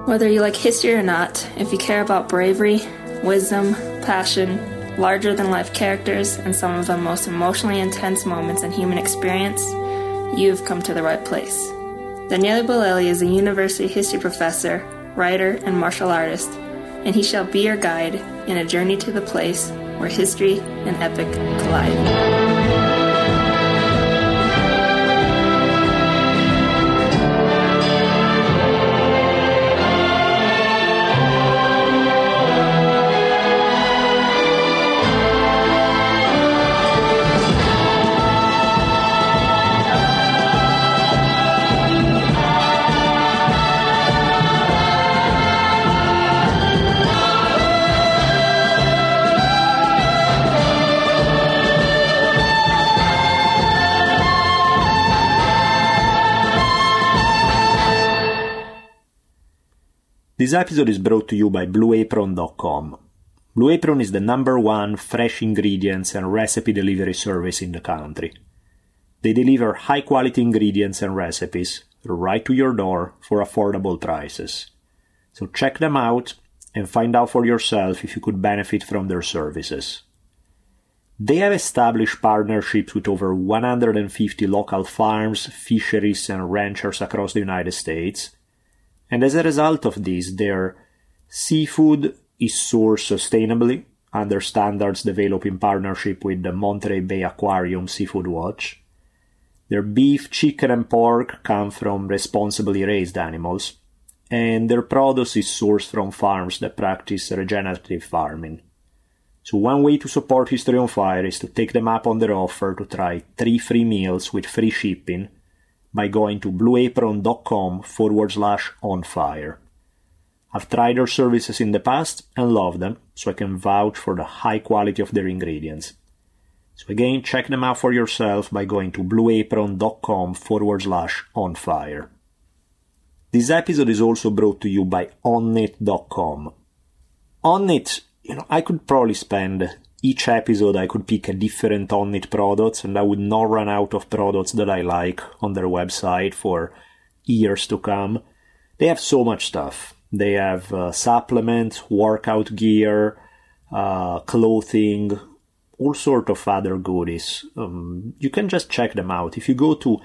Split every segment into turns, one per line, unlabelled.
Whether you like history or not, if you care about bravery, wisdom, passion, larger-than-life characters, and some of the most emotionally intense moments in human experience, you've come to the right place. Daniele Bolelli is a university history professor, writer, and martial artist, and he shall be your guide in a journey to the place where history and epic collide.
This episode is brought to you by BlueApron.com. Blue Apron is the #1 fresh ingredients and recipe delivery service in the country. They deliver high-quality ingredients and recipes right to your door for affordable prices. So check them out and find out for yourself if you could benefit from their services. They have established partnerships with over 150 local farms, fisheries, and ranchers across the United States. And as a result of this, their seafood is sourced sustainably under standards developed in partnership with the Monterey Bay Aquarium Seafood Watch. Their beef, chicken, and pork come from responsibly raised animals, and their produce is sourced from farms that practice regenerative farming. So one way to support History on Fire is to take them up on their offer to try 3 free meals with free shipping by going to blueapron.com/onfire. I've tried their services in the past and love them, so I can vouch for the high quality of their ingredients. So again, check them out for yourself by going to blueapron.com/onfire. This episode is also brought to you by Onnit.com. Onnit, I could probably spend each episode I could pick a different Onnit product, and I would not run out of products that I like on their website for years to come. They have so much stuff. They have supplements, workout gear, clothing, all sort of other goodies. You can just check them out. If you go to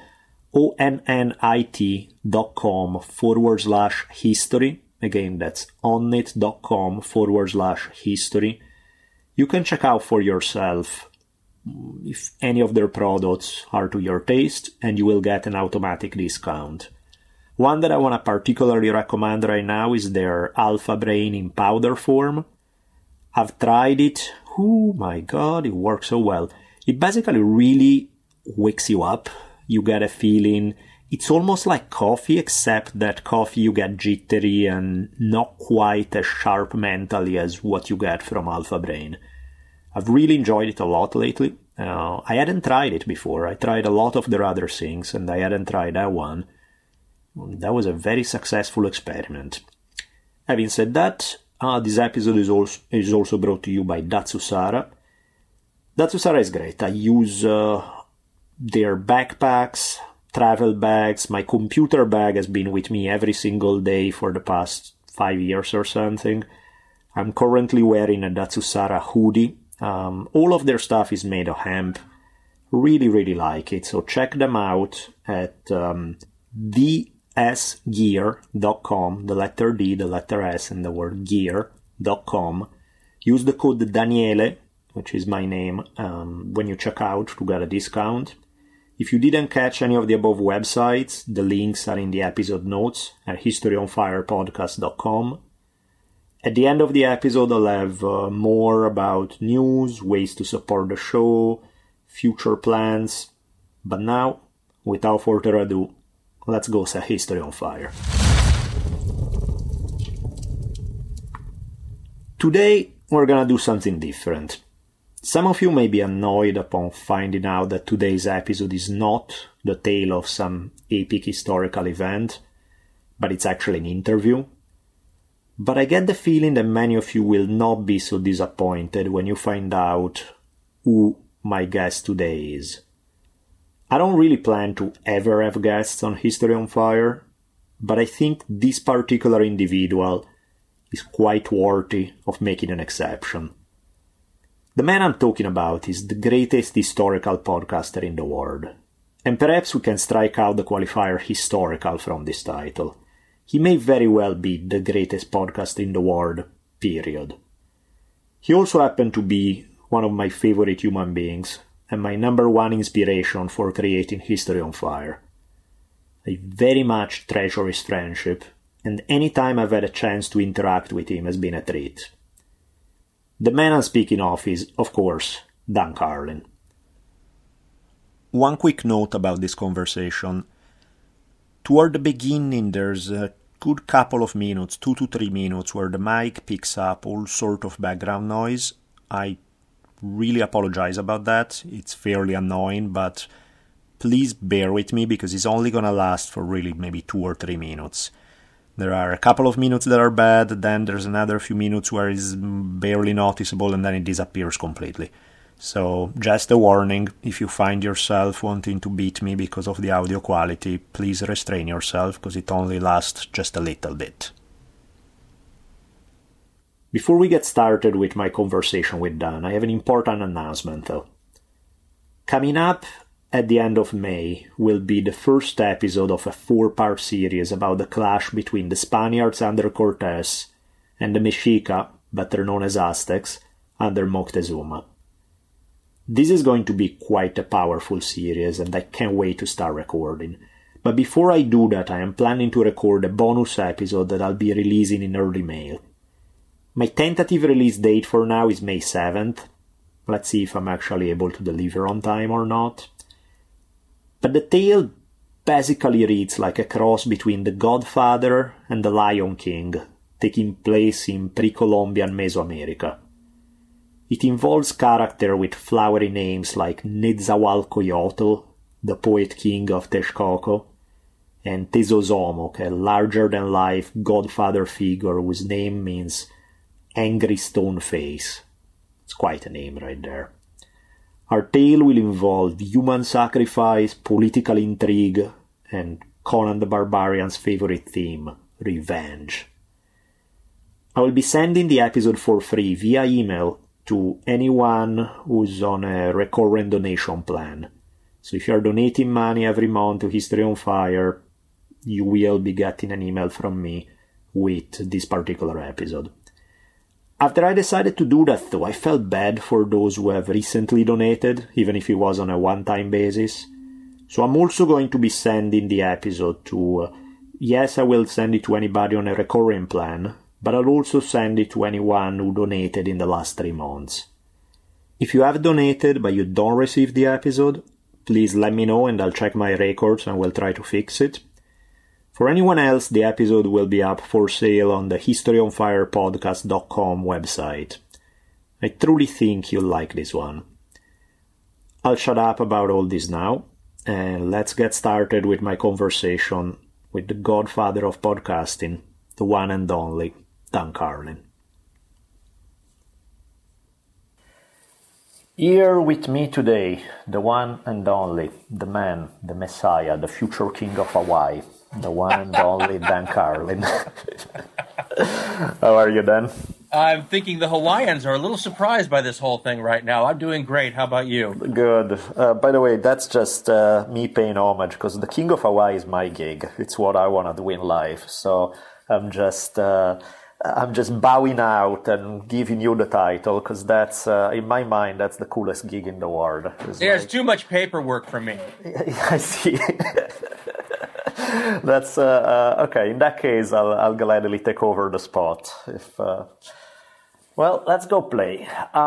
onnit.com/history, again, that's onnit.com/history, you can check out for yourself if any of their products are to your taste, and you will get an automatic discount. One that I want to particularly recommend right now is their Alpha Brain in powder form. I've tried it. Oh my god, it works so well. It basically really wakes you up. You get a feeling. It's almost like coffee, except that coffee you get jittery and not quite as sharp mentally as what you get from Alpha Brain. I've really enjoyed it a lot lately. I hadn't tried it before. I tried a lot of their other things, and I hadn't tried that one. That was a very successful experiment. Having said that, this episode is also brought to you by Datsusara. Datsusara is great. I use their backpacks, travel bags. My computer bag has been with me every single day for the past 5 years or something. I'm currently wearing a Datsusara hoodie. All of their stuff is made of hemp. Really, really like it. So check them out at dsgear.com, the letter D, the letter S, and the word gear.com. Use the code Daniele, which is my name, when you check out to get a discount. If you didn't catch any of the above websites, the links are in the episode notes at historyonfirepodcast.com. At the end of the episode, I'll have more about news, ways to support the show, future plans. But now, without further ado, let's go set History on Fire. Today, we're gonna do something different. Some of you may be annoyed upon finding out that today's episode is not the tale of some epic historical event, but it's actually an interview. But I get the feeling that many of you will not be so disappointed when you find out who my guest today is. I don't really plan to ever have guests on History on Fire, but I think this particular individual is quite worthy of making an exception. The man I'm talking about is the greatest historical podcaster in the world, and perhaps we can strike out the qualifier historical from this title. He may very well be the greatest podcaster in the world, period. He also happened to be one of my favorite human beings, and my number one inspiration for creating History on Fire. I very much treasure his friendship, and any time I've had a chance to interact with him has been a treat. The man I'm speaking of is, of course, Dan Carlin. One quick note about this conversation. Toward the beginning, there's a good couple of minutes, 2 to 3 minutes, where the mic picks up all sort of background noise. I really apologize about that. It's fairly annoying, but please bear with me because it's only gonna last for really maybe 2 or 3 minutes. There are a couple of minutes that are bad, then there's another few minutes where it's barely noticeable, and then it disappears completely. So, just a warning, if you find yourself wanting to beat me because of the audio quality, please restrain yourself, because it only lasts just a little bit. Before we get started with my conversation with Dan, I have an important announcement though. Coming up at the end of May will be the first episode of a 4-part series about the clash between the Spaniards under Cortés and the Mexica, better known as Aztecs, under Moctezuma. This is going to be quite a powerful series, and I can't wait to start recording. But before I do that, I am planning to record a bonus episode that I'll be releasing in early May. My tentative release date for now is May 7th. Let's see if I'm actually able to deliver on time or not. But the tale basically reads like a cross between The Godfather and The Lion King, taking place in pre-Columbian Mesoamerica. It involves characters with flowery names like Netzahualcoyotl, the poet king of Texcoco, and Tezozomoc, a larger-than-life godfather figure whose name means Angry Stone Face. It's quite a name right there. Our tale will involve human sacrifice, political intrigue, and Conan the Barbarian's favorite theme, revenge. I will be sending the episode for free via email to anyone who's on a recurrent donation plan. So if you're donating money every month to History on Fire, you will be getting an email from me with this particular episode. After I decided to do that, though, I felt bad for those who have recently donated, even if it was on a one-time basis. So I'm also going to be sending the episode to... yes, I will send it to anybody on a recurring plan, but I'll also send it to anyone who donated in the last 3 months. If you have donated but you don't receive the episode, please let me know and I'll check my records and will try to fix it. For anyone else, the episode will be up for sale on the historyonfirepodcast.com website. I truly think you'll like this one. I'll shut up about all this now, and let's get started with my conversation with the godfather of podcasting, the one and only Dan Carlin. Here with me today, the one and only, the man, the messiah, the future king of Hawaii, the one and only Dan Carlin. How are you, Dan?
I'm thinking the Hawaiians are a little surprised by this whole thing right now. I'm doing great. How about you?
Good. By the way, that's just me paying homage, because the King of Hawaii is my gig. It's what I want to do in life. So I'm just bowing out and giving you the title, because that's, in my mind, that's the coolest gig in the world.
There's too much paperwork for me.
I see. That's okay. In that case, I'll gladly take over the spot. Well, let's go play.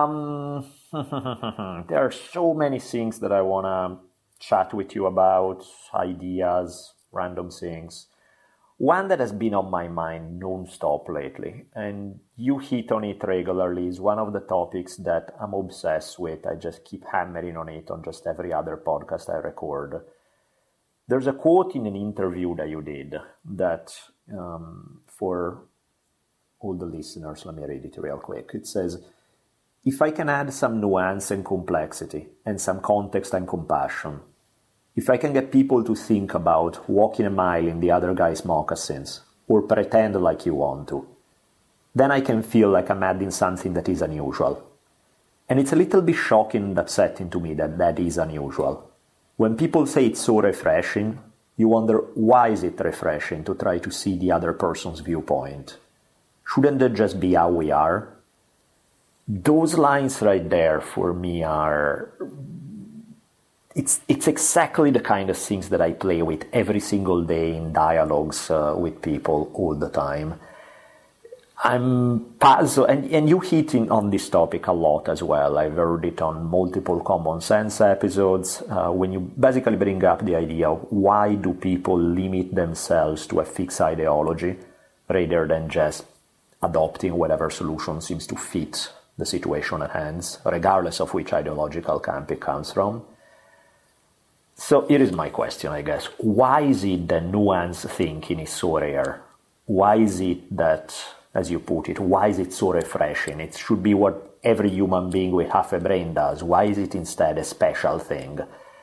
There are so many things that I want to chat with you about, ideas, random things. One that has been on my mind non-stop lately, and you hit on it regularly, is one of the topics that I'm obsessed with. I just keep hammering on it on just every other podcast I record. There's a quote in an interview that you did that, for all the listeners, let me read it real quick. It says, "If I can add some nuance and complexity and some context and compassion, if I can get people to think about walking a mile in the other guy's moccasins, or pretend like you want to, then I can feel like I'm adding something that is unusual. And it's a little bit shocking and upsetting to me that that is unusual. When people say it's so refreshing, you wonder, why is it refreshing to try to see the other person's viewpoint? Shouldn't that just be how we are? Those lines right there for me are... It's exactly the kind of things that I play with every single day in dialogues with people all the time. I'm puzzled, and you hit on this topic a lot as well. I've heard it on multiple Common Sense episodes, when you basically bring up the idea of why do people limit themselves to a fixed ideology rather than just adopting whatever solution seems to fit the situation at hand, regardless of which ideological camp it comes from. So here is my question, I guess. Why is it that nuanced thinking is so rare? Why is it that, as you put it, why is it so refreshing? It should be what every human being with half a brain does. Why is it instead a special thing?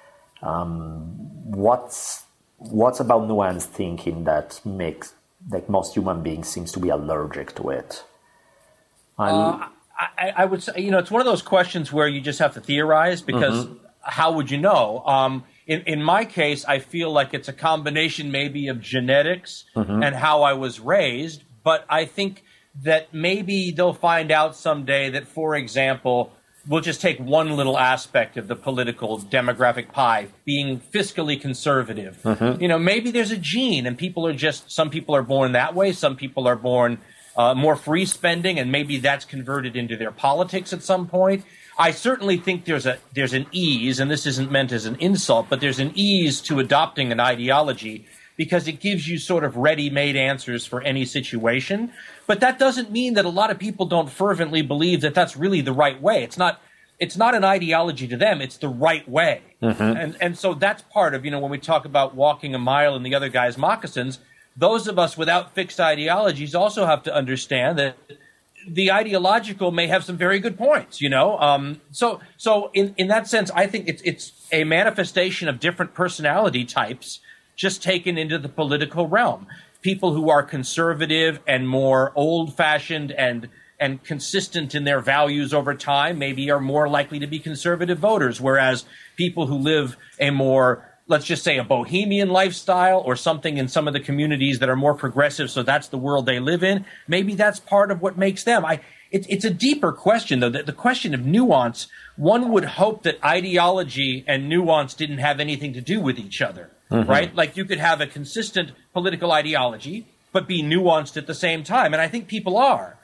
What's about nuanced thinking that makes that most human beings seems to be allergic to it?
I would say, it's one of those questions where you just have to theorize, because how would you know? In my case, I feel like it's a combination maybe of genetics and how I was raised, but I think that maybe they'll find out someday that, for example, we'll just take one little aspect of the political demographic pie, being fiscally conservative. Maybe there's a gene, and some people are born that way, some people are born more free spending, and maybe that's converted into their politics at some point. I certainly think there's an ease, and this isn't meant as an insult, but there's an ease to adopting an ideology because it gives you sort of ready-made answers for any situation. But that doesn't mean that a lot of people don't fervently believe that that's really the right way. It's not an ideology to them. It's the right way. And so that's part of, when we talk about walking a mile in the other guy's moccasins, those of us without fixed ideologies also have to understand that the ideological may have some very good points, So in that sense, I think it's a manifestation of different personality types just taken into the political realm. People who are conservative and more old-fashioned and consistent in their values over time maybe are more likely to be conservative voters, whereas people who live a more, let's just say, a bohemian lifestyle or something in some of the communities that are more progressive, so that's the world they live in, maybe that's part of what makes them. It's a deeper question, though. The question of nuance, one would hope that ideology and nuance didn't have anything to do with each other, right? Like you could have a consistent political ideology, but be nuanced at the same time, and I think people are.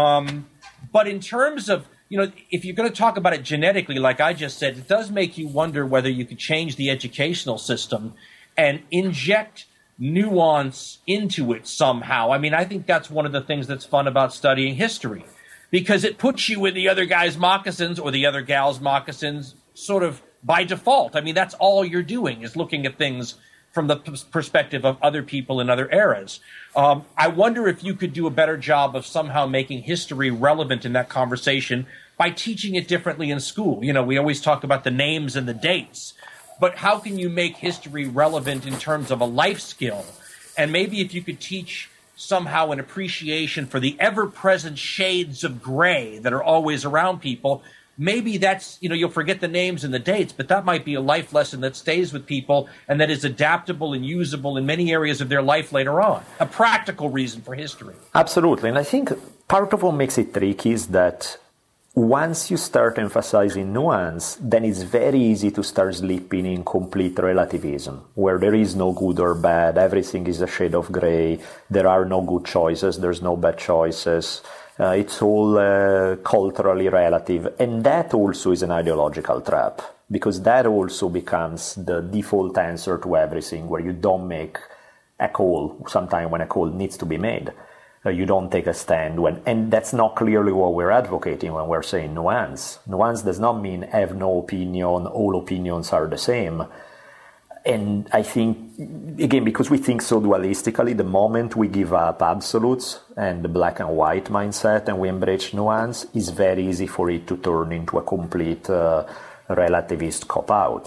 But in terms of, if you're going to talk about it genetically, like I just said, it does make you wonder whether you could change the educational system and inject nuance into it somehow. I mean, I think that's one of the things that's fun about studying history, because it puts you in the other guy's moccasins or the other gal's moccasins sort of by default. I mean, that's all you're doing is looking at things from the perspective of other people in other eras. I wonder if you could do a better job of somehow making history relevant in that conversation by teaching it differently in school. We always talk about the names and the dates, but how can you make history relevant in terms of a life skill? And maybe if you could teach somehow an appreciation for the ever-present shades of gray that are always around people, maybe that's, you'll forget the names and the dates, but that might be a life lesson that stays with people and that is adaptable and usable in many areas of their life later on. A practical reason for history.
Absolutely. And I think part of what makes it tricky is that once you start emphasizing nuance, then it's very easy to start slipping in complete relativism, where there is no good or bad, everything is a shade of gray, there are no good choices, there's no bad choices. It's all culturally relative, and that also is an ideological trap, because that also becomes the default answer to everything, where you don't make a call sometime when a call needs to be made. You don't take a stand and that's not clearly what we're advocating when we're saying nuance. Nuance does not mean have no opinion, all opinions are the same. And I think, again, because we think so dualistically, the moment we give up absolutes and the black and white mindset and we embrace nuance, it's very easy for it to turn into a complete relativist cop-out.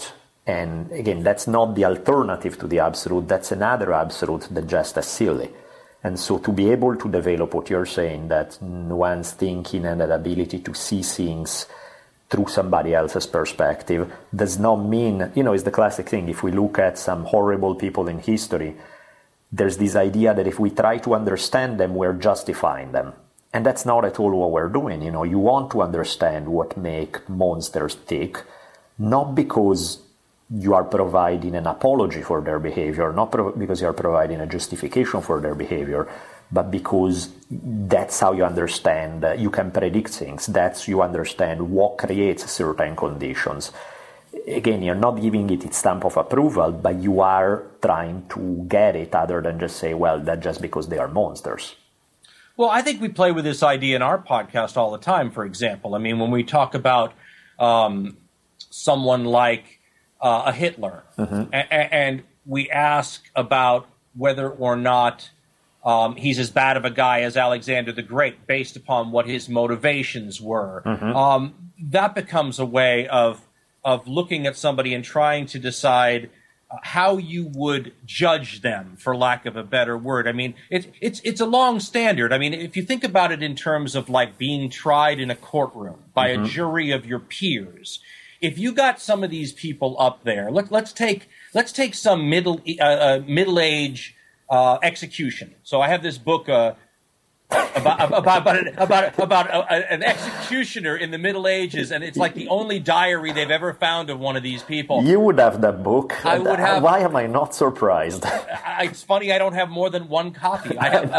And again, that's not the alternative to the absolute, that's another absolute that's just as silly. And so to be able to develop what you're saying, that nuanced thinking and that ability to see things through somebody else's perspective, does not mean, it's the classic thing. If we look at some horrible people in history, there's this idea that if we try to understand them, we're justifying them. And that's not at all what we're doing. You want to understand what make monsters tick, not because you are providing an apology for their behavior, not because you are providing a justification for their behavior, but because that's how you understand, you can predict things, that's you understand what creates certain conditions. Again, you're not giving it its stamp of approval, but you are trying to get it other than just say, well, that's just because they are monsters.
Well, I think we play with this idea in our podcast all the time, for example. I mean, when we talk about someone like a Hitler, and we ask about whether or not he's as bad of a guy as Alexander the Great based upon what his motivations were, that becomes a way of looking at somebody and trying to decide how you would judge them, for lack of a better word. I mean, it's a long standard. I mean, if you think about it in terms of like being tried in a courtroom by a jury of your peers, if you got some of these people up there, let's take some middle age execution. So I have this book about an executioner in the Middle Ages, and it's like the only diary they've ever found of one of these people.
You would have that book.
I would have.
Why am I not surprised?
It's funny I don't have more than one copy.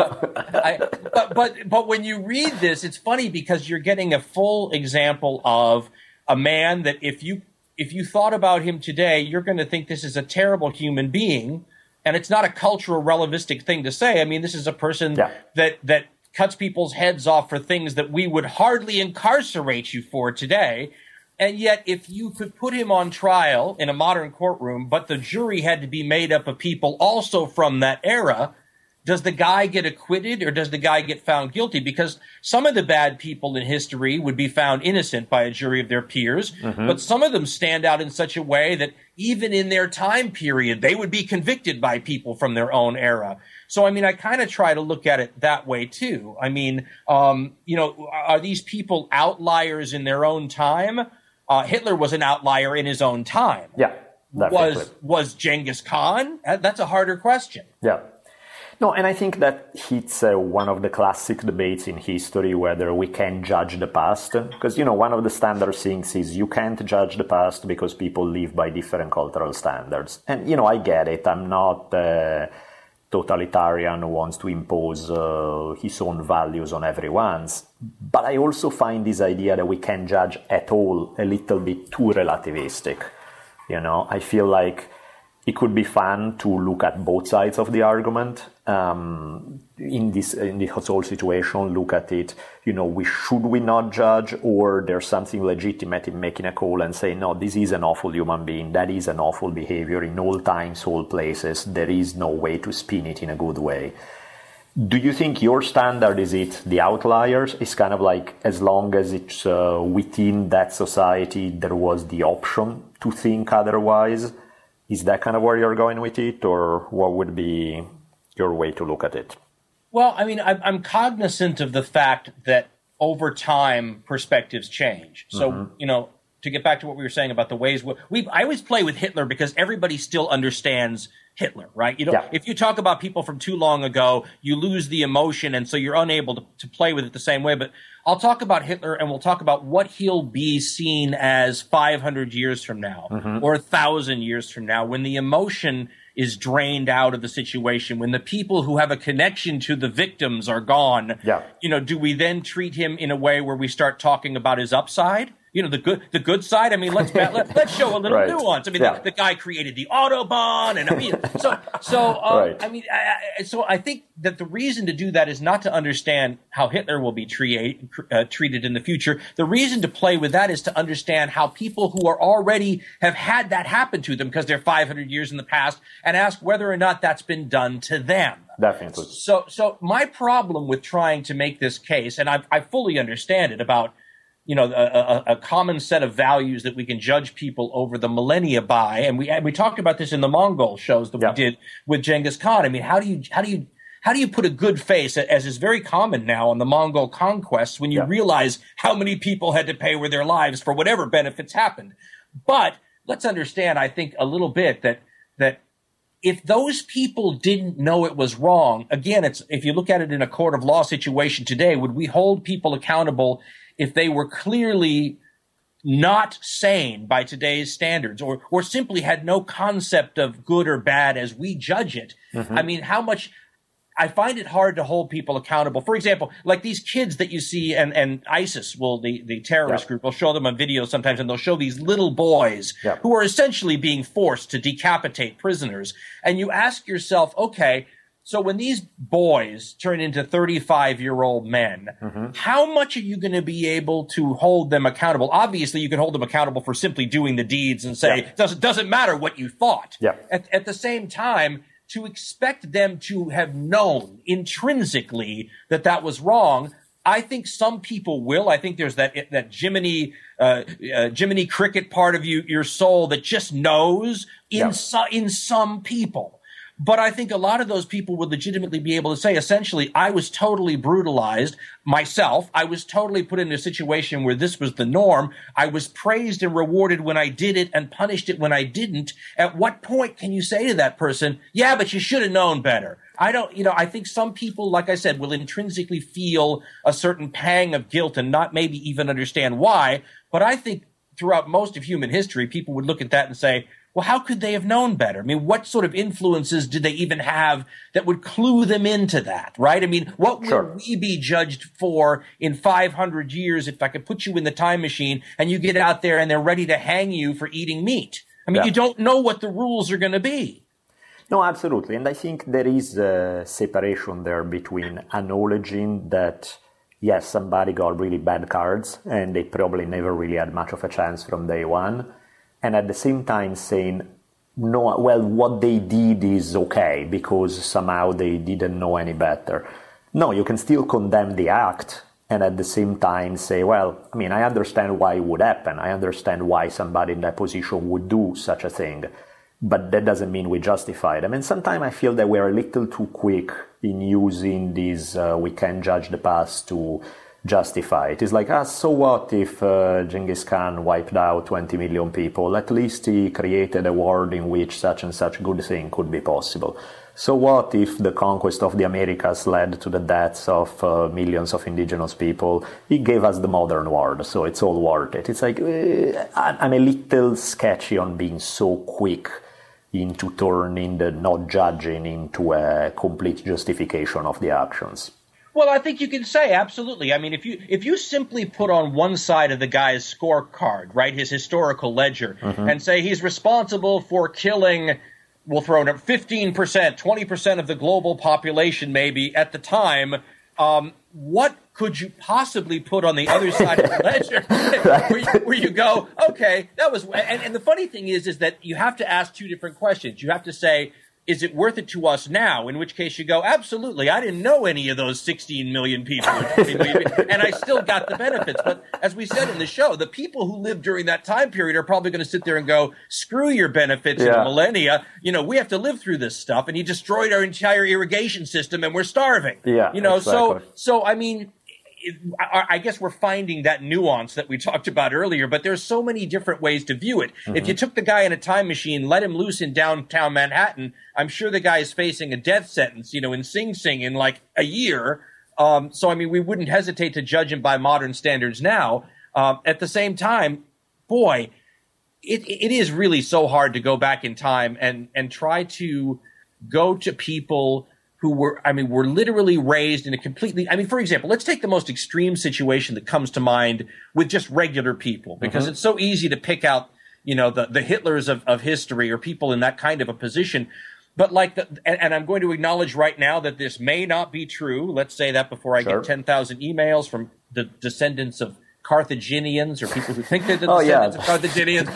But when you read this, it's funny because you're getting a full example of a man that if you thought about him today, you're going to think this is a terrible human being. And it's not a cultural relativistic thing to say. I mean, this is a person that cuts people's heads off for things that we would hardly incarcerate you for today. And yet, if you could put him on trial in a modern courtroom, but the jury had to be made up of people also from that era, does the guy get acquitted or does the guy get found guilty? Because some of the bad people in history would be found innocent by a jury of their peers, but some of them stand out in such a way that even in their time period, they would be convicted by people from their own era. So, I mean, I kind of try to look at it that way, too. I mean, are these people outliers in their own time? Hitler was an outlier in his own time.
Yeah, definitely.
Was Genghis Khan? That's a harder question.
Yeah. No, and I think that hits one of the classic debates in history, whether we can judge the past. Because, one of the standard things is you can't judge the past because people live by different cultural standards. And, I get it. I'm not totalitarian who wants to impose his own values on everyone's. But I also find this idea that we can judge at all a little bit too relativistic. I feel like it could be fun to look at both sides of the argument. In this whole situation, look at it, should we not judge, or there's something legitimate in making a call and say, no, this is an awful human being, that is an awful behavior in all times, all places, there is no way to spin it in a good way. Do you think your standard is it the outliers? It's kind of like as long as it's within that society, there was the option to think otherwise? Is that kind of where you're going with it, or what would be your way to look at it?
Well, I mean, I'm cognizant of the fact that over time perspectives change. So, to get back to what we were saying about the ways I always play with Hitler because everybody still understands Hitler, right? If you talk about people from too long ago, you lose the emotion, and so you're unable to play with it the same way. But I'll talk about Hitler, and we'll talk about what he'll be seen as 500 years from now or 1,000 years from now, when the emotion is drained out of the situation, when the people who have a connection to the victims are gone. Do we then treat him in a way where we start talking about his upside? The good side. I mean, let's show a little nuance. I mean, the guy created the Autobahn, and I mean, so I think that the reason to do that is not to understand how Hitler will be treated in the future. The reason to play with that is to understand how people who are already have had that happen to them because they're 500 years in the past, and ask whether or not that's been done to them.
Definitely.
So my problem with trying to make this case, and I fully understand it, about a common set of values that we can judge people over the millennia by. And we talked about this in the Mongol shows that we did with Genghis Khan. I mean, how do you put a good face, as is very common now on the Mongol conquests, when you realize how many people had to pay with their lives for whatever benefits happened? But let's understand, I think, a little bit that if those people didn't know it was wrong, again, if you look at it in a court of law situation today, would we hold people accountable if they were clearly not sane by today's standards, or simply had no concept of good or bad as we judge it? I mean, I find it hard to hold people accountable. For example, like these kids that you see, and ISIS the terrorist group will show them on video sometimes, and they'll show these little boys who are essentially being forced to decapitate prisoners. And you ask yourself, okay, so when these boys turn into 35-year-old men, how much are you going to be able to hold them accountable? Obviously, you can hold them accountable for simply doing the deeds and say, doesn't matter what you thought. At the same time, to expect them to have known intrinsically that was wrong, I think some people will. I think there's that Jiminy Cricket part of your soul that just knows in some people. But I think a lot of those people would legitimately be able to say, essentially, I was totally brutalized myself. I was totally put in a situation where this was the norm. I was praised and rewarded when I did it and punished it when I didn't. At what point can you say to that person, yeah, but you should have known better? I think some people, like I said, will intrinsically feel a certain pang of guilt and not maybe even understand why. But I think throughout most of human history, people would look at that and say, well, how could they have known better? I mean, what sort of influences did they even have that would clue them into that, right? I mean, what will we be judged for in 500 years if I could put you in the time machine and you get out there and they're ready to hang you for eating meat? I mean, you don't know what the rules are going to be.
No, absolutely. And I think there is a separation there between acknowledging that, yes, somebody got really bad cards and they probably never really had much of a chance from day one, and at the same time saying, no, well, what they did is okay because somehow they didn't know any better. No, you can still condemn the act and at the same time say, well, I mean, I understand why it would happen. I understand why somebody in that position would do such a thing. But that doesn't mean we justify them. And sometimes I feel that we're a little too quick in using these we can judge the past to justify it. It's like, so what if Genghis Khan wiped out 20 million people? At least he created a world in which such and such good thing could be possible. So what if the conquest of the Americas led to the deaths of millions of indigenous people? He gave us the modern world, so it's all worth it. It's like, I'm a little sketchy on being so quick into turning the not judging into a complete justification of the actions.
Well, I think you can say absolutely. I mean, if you simply put on one side of the guy's scorecard, right, his historical ledger, and say he's responsible for killing, we'll throw it up 15%, 20% of the global population maybe at the time, what could you possibly put on the other side of the ledger where you go, okay, that was, and the funny thing is that you have to ask two different questions. You have to say, is it worth it to us now? In which case you go, absolutely. I didn't know any of those 16 million people, or 20 million people, and I still got the benefits. But as we said in the show, the people who lived during that time period are probably going to sit there and go, screw your benefits in the millennia. You know, we have to live through this stuff, and he destroyed our entire irrigation system, and we're starving.
Yeah,
you know,
exactly.
so I mean, I guess we're finding that nuance that we talked about earlier, but there's so many different ways to view it. If you took the guy in a time machine, let him loose in downtown Manhattan, I'm sure the guy is facing a death sentence, you know, in Sing Sing in like a year. So, I mean, we wouldn't hesitate to judge him by modern standards now. At the same time, boy, it is really so hard to go back in time and try to go to people who were literally raised in a completely, for example, let's take the most extreme situation that comes to mind with just regular people, because it's so easy to pick out, you know, the Hitlers of history or people in that kind of a position. But like and I'm going to acknowledge right now that this may not be true. Let's say that before I get 10,000 emails from the descendants of Carthaginians or people who think they're the descendants of Carthaginians.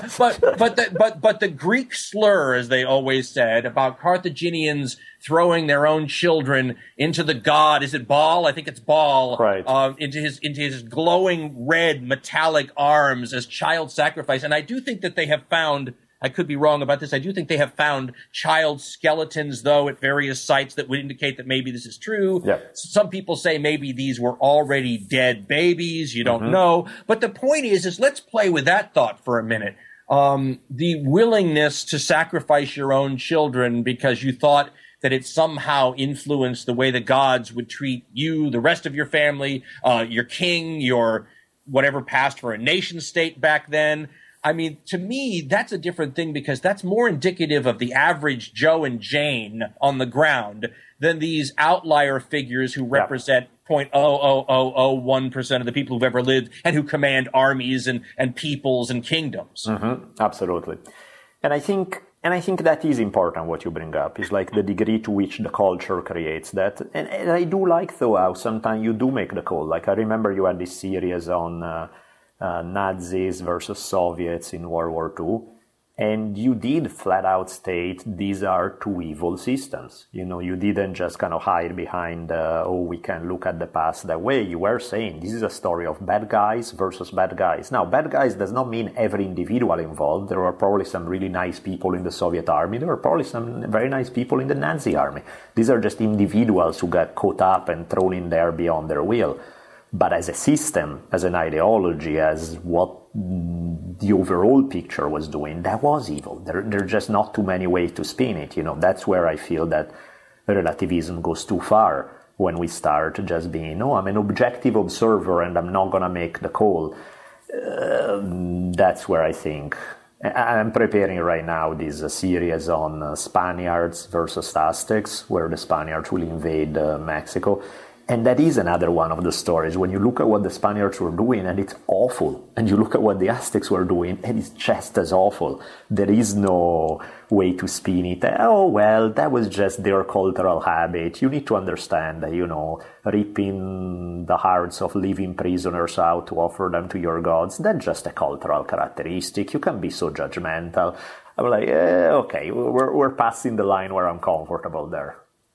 But the Greek slur, as they always said, about Carthaginians throwing their own children into the god, is it Baal? I think it's Baal.
Right.
Into his glowing red metallic arms as child sacrifice. And I do think that they have found, I could be wrong about this, I do think they have found child skeletons, though, at various sites that would indicate that maybe this is true.
Yeah.
Some people say maybe these were already dead babies. You don't know. But the point is let's play with that thought for a minute. The willingness to sacrifice your own children because you thought that it somehow influenced the way the gods would treat you, the rest of your family, your king, your whatever passed for a nation state back then. I mean, to me, that's a different thing because that's more indicative of the average Joe and Jane on the ground than these outlier figures who represent 0.00001% of the people who've ever lived and who command armies and peoples and kingdoms.
Absolutely. And I think that is important what you bring up, is like the degree to which the culture creates that. And I do like, though, how sometimes you do make the call. Like I remember you had this series on Nazis versus Soviets in World War II, and you did flat out state these are two evil systems. You know, you didn't just kind of hide behind, we can look at the past that way. You were saying this is a story of bad guys versus bad guys. Now, bad guys does not mean every individual involved. There were probably some really nice people in the Soviet army. There were probably some very nice people in the Nazi army. These are just individuals who got caught up and thrown in there beyond their will. But as a system, as an ideology, as what the overall picture was doing, that was evil. There are just not too many ways to spin it. You know, that's where I feel that relativism goes too far when we start just being, I'm an objective observer and I'm not going to make the call. That's where I think I'm preparing right now this series on Spaniards versus Aztecs, where the Spaniards will invade Mexico. And that is another one of the stories. When you look at what the Spaniards were doing, and it's awful, and you look at what the Aztecs were doing, and it's just as awful. There is no way to spin it. Oh, well, that was just their cultural habit. You need to understand that, ripping the hearts of living prisoners out to offer them to your gods, that's just a cultural characteristic. You can be so judgmental. I'm like, okay, we're passing the line where I'm comfortable there.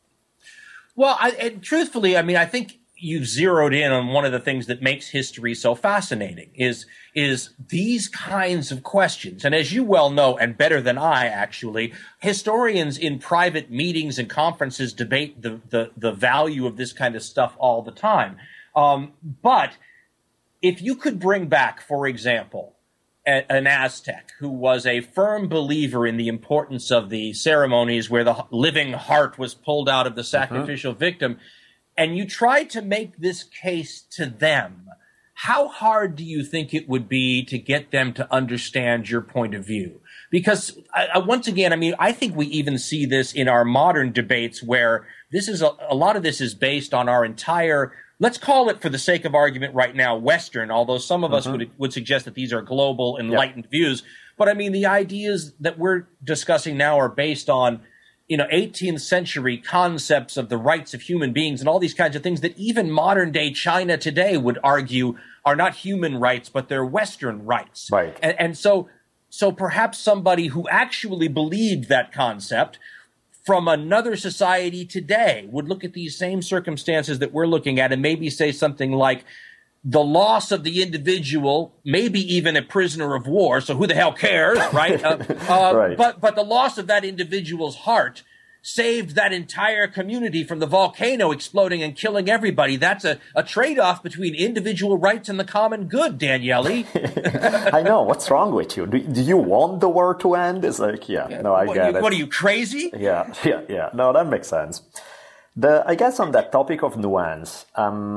Well, truthfully, I mean, I think you've zeroed in on one of the things that makes history so fascinating is these kinds of questions. And as you well know, and better than I actually, historians in private meetings and conferences debate the value of this kind of stuff all the time. But if you could bring back, for example, an Aztec who was a firm believer in the importance of the ceremonies where the living heart was pulled out of the sacrificial victim, and you tried to make this case to them, how hard do you think it would be to get them to understand your point of view? Because once again, I mean, I think we even see this in our modern debates where this is a lot of this is based on our entire, let's call it for the sake of argument right now, Western, although some of us would suggest that these are global, enlightened views. But I mean, the ideas that we're discussing now are based on, 18th century concepts of the rights of human beings and all these kinds of things that even modern day China today would argue are not human rights, but they're Western rights.
Right.
And so perhaps somebody who actually believed that concept from another society today would look at these same circumstances that we're looking at and maybe say something like, the loss of the individual, maybe even a prisoner of war, so who the hell cares, right?
Right.
But the loss of that individual's heart saved that entire community from the volcano exploding and killing everybody. That's a trade-off between individual rights and the common good, Daniele.
I know. What's wrong with you? Do you want the war to end? It's like, no, I get it.
What are you, crazy?
Yeah. No, that makes sense. I guess on that topic of nuance,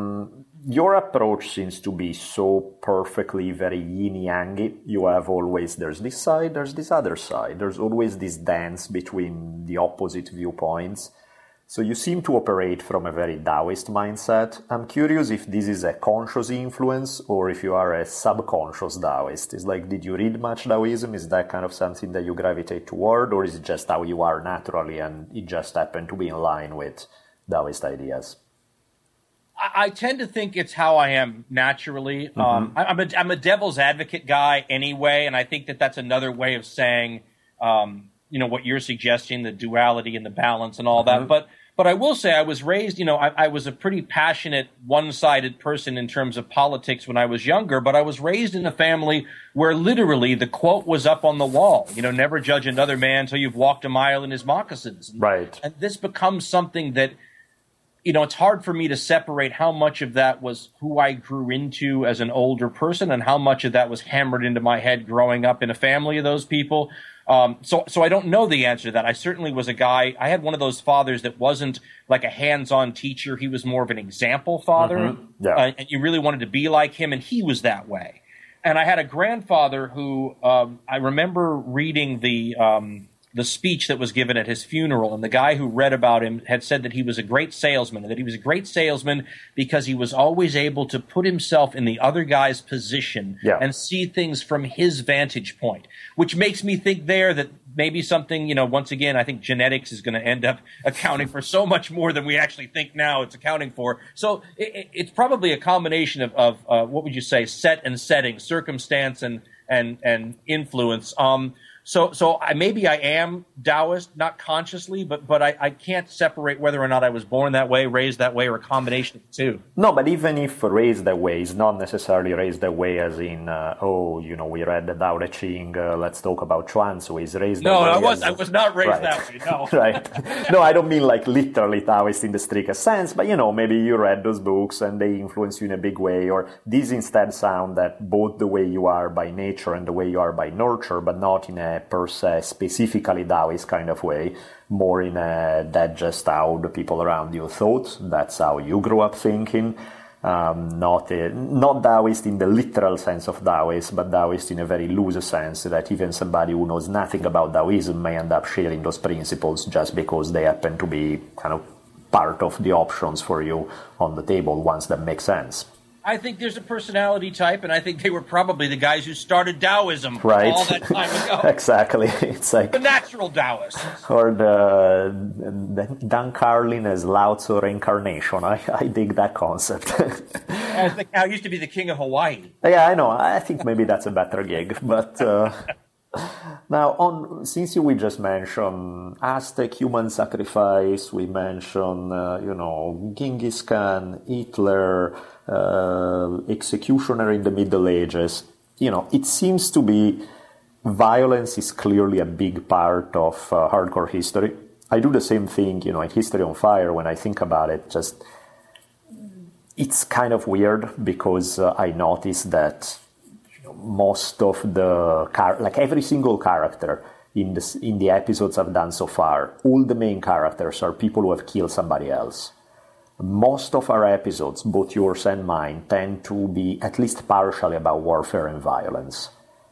your approach seems to be so perfectly very yin-yang. You have always, there's this side, there's this other side. There's always this dance between the opposite viewpoints. So you seem to operate from a very Taoist mindset. I'm curious if this is a conscious influence or if you are a subconscious Taoist. It's like, did you read much Taoism? Is that kind of something that you gravitate toward, or is it just how you are naturally and it just happened to be in line with Taoist ideas?
I tend to think it's how I am naturally. I'm a devil's advocate guy anyway, and I think that that's another way of saying, what you're suggesting, the duality and the balance and all that. But I will say I was raised, I was a pretty passionate, one-sided person in terms of politics when I was younger, but I was raised in a family where literally the quote was up on the wall, never judge another man until you've walked a mile in his moccasins.
Right.
And this becomes something that, it's hard for me to separate how much of that was who I grew into as an older person and how much of that was hammered into my head growing up in a family of those people. So I don't know the answer to that. I certainly was a guy. I had one of those fathers that wasn't like a hands-on teacher. He was more of an example father. And you really wanted to be like him, and he was that way. And I had a grandfather who I remember reading the speech that was given at his funeral, and the guy who read about him had said that he was a great salesman, and that he was a great salesman because he was always able to put himself in the other guy's position and see things from his vantage point, which makes me think there that maybe something, once again, I think genetics is going to end up accounting for so much more than we actually think now it's accounting for. So it's probably a combination of what would you say, set and setting, circumstance and influence. So maybe I am Taoist, not consciously, but I can't separate whether or not I was born that way, raised that way, or a combination of the two.
No, but even if raised that way, it's not necessarily raised that way as in, we read the Tao Te Ching, let's talk about Chuan Tzu. He's raised that way.
No, I was not raised that way, no.
Right. No, I don't mean like literally Taoist in the strictest sense, but, maybe you read those books and they influence you in a big way, or these instead sound that both the way you are by nature and the way you are by nurture, but not in a per se specifically Taoist kind of way, more in a that's just how the people around you thought, that's how you grew up thinking, not Taoist in the literal sense of Taoist, but Taoist in a very loose sense, that even somebody who knows nothing about Taoism may end up sharing those principles just because they happen to be kind of part of the options for you on the table, ones that make sense.
I think there's a personality type, and I think they were probably the guys who started Taoism all that time ago.
Exactly. It's like
the natural Taoists.
Or the Dan Carlin as Lao Tzu reincarnation. I dig that concept.
I used to be the king of Hawaii.
Yeah, I know. I think maybe that's a better gig. But now, since we just mentioned Aztec human sacrifice, we mentioned, Genghis Khan, Hitler, executioner in the Middle Ages, it seems to be violence is clearly a big part of hardcore history. I do the same thing, in History on Fire when I think about it. Just it's kind of weird because I noticed that most of the every single character in the episodes I've done so far, all the main characters are people who have killed somebody else. Most of our episodes, both yours and mine, tend to be at least partially about warfare and violence.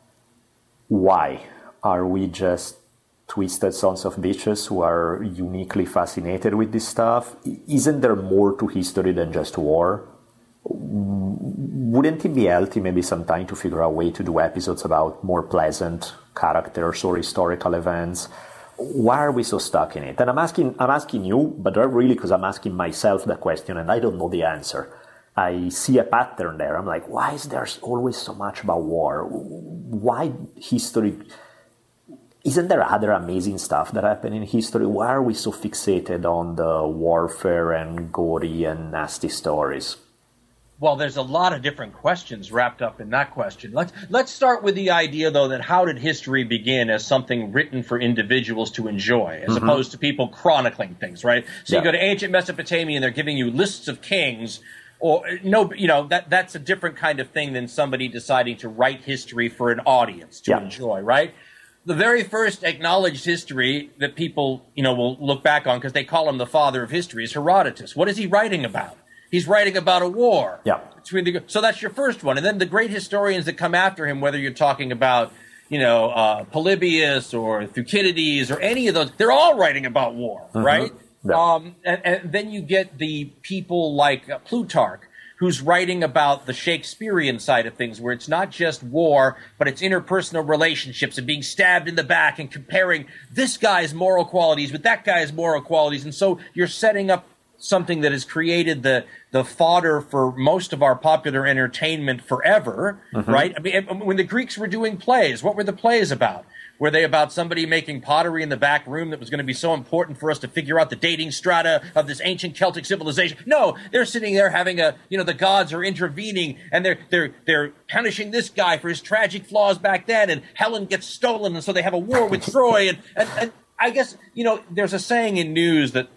Why? Are we just twisted sons of bitches who are uniquely fascinated with this stuff? Isn't there more to history than just war? Wouldn't it be healthy maybe sometime to figure out a way to do episodes about more pleasant characters or historical events? Why are we so stuck in it? And I'm asking you, but really because I'm asking myself the question and I don't know the answer. I see a pattern there. I'm like, why is there always so much about war? Why history? Isn't there other amazing stuff that happened in history? Why are we so fixated on the warfare and gory and nasty stories?
Well, there's a lot of different questions wrapped up in that question. Let's start with the idea, though, that how did history begin as something written for individuals to enjoy, as opposed to people chronicling things, right? So you go to ancient Mesopotamia and they're giving you lists of kings, or that's a different kind of thing than somebody deciding to write history for an audience to enjoy, right? The very first acknowledged history that people, will look back on because they call him the father of history is Herodotus. What is he writing about? He's writing about a war. Yeah. So that's your first one. And then the great historians that come after him, whether you're talking about, Polybius or Thucydides or any of those, they're all writing about war, right? Yeah. And then you get the people like Plutarch, who's writing about the Shakespearean side of things, where it's not just war, but it's interpersonal relationships and being stabbed in the back and comparing this guy's moral qualities with that guy's moral qualities. And so you're setting up something that has created the fodder for most of our popular entertainment forever, right? I mean, when the Greeks were doing plays, what were the plays about? Were they about somebody making pottery in the back room that was going to be so important for us to figure out the dating strata of this ancient Celtic civilization? No, they're sitting there having the gods are intervening, and they're punishing this guy for his tragic flaws back then, and Helen gets stolen, and so they have a war with Troy, and I guess, there's a saying in news that,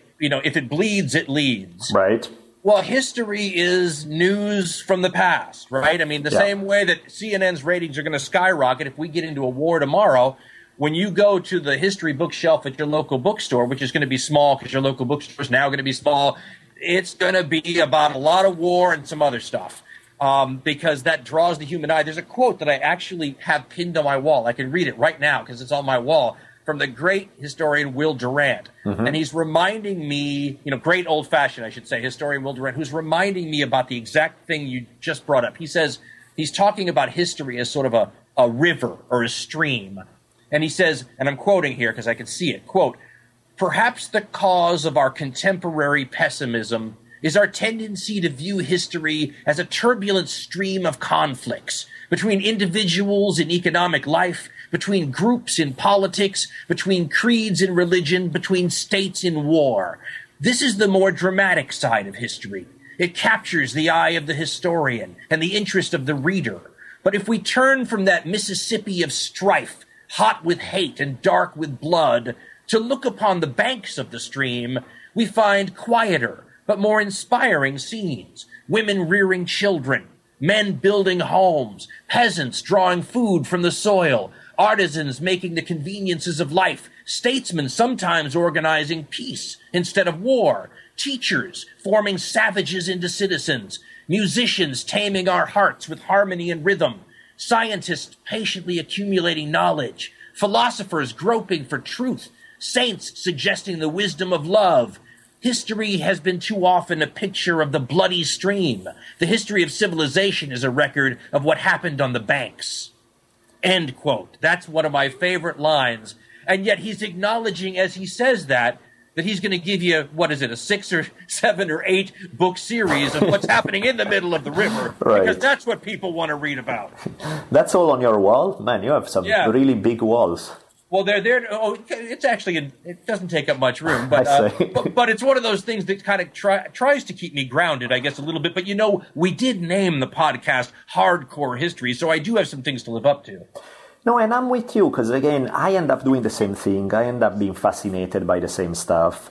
if it bleeds, it leads.
Right.
Well, history is news from the past, right? I mean, the same way that CNN's ratings are going to skyrocket if we get into a war tomorrow, when you go to the history bookshelf at your local bookstore, which is going to be small because your local bookstore is now going to be small, it's going to be about a lot of war and some other stuff, because that draws the human eye. There's a quote that I actually have pinned on my wall. I can read it right now because it's on my wall, from the great historian Will Durant. And he's reminding me, great old-fashioned, I should say, historian Will Durant, who's reminding me about the exact thing you just brought up. He says, he's talking about history as sort of a river or a stream. And he says, and I'm quoting here because I can see it, quote, "Perhaps the cause of our contemporary pessimism is our tendency to view history as a turbulent stream of conflicts between individuals in economic life, between groups in politics, between creeds in religion, between states in war. This is the more dramatic side of history. It captures the eye of the historian and the interest of the reader. But if we turn from that Mississippi of strife, hot with hate and dark with blood, to look upon the banks of the stream, we find quieter but more inspiring scenes. Women rearing children, men building homes, peasants drawing food from the soil, artisans making the conveniences of life, statesmen sometimes organizing peace instead of war, teachers forming savages into citizens, musicians taming our hearts with harmony and rhythm, scientists patiently accumulating knowledge, philosophers groping for truth, saints suggesting the wisdom of love. History has been too often a picture of the bloody stream. The history of civilization is a record of what happened on the banks." End quote. That's one of my favorite lines. And yet he's acknowledging, as he says that he's going to give you, what is it, a 6 or 7 or 8 book series of what's happening in the middle of the river. Right. Because that's what people want to read about.
That's all on your wall? Man, you have some really big walls.
Well, they're there. Oh, it's actually, it doesn't take up much room, but but it's one of those things that kind of tries to keep me grounded, I guess, a little bit. But we did name the podcast Hardcore History, so I do have some things to live up to.
No, and I'm with you because again, I end up doing the same thing. I end up being fascinated by the same stuff.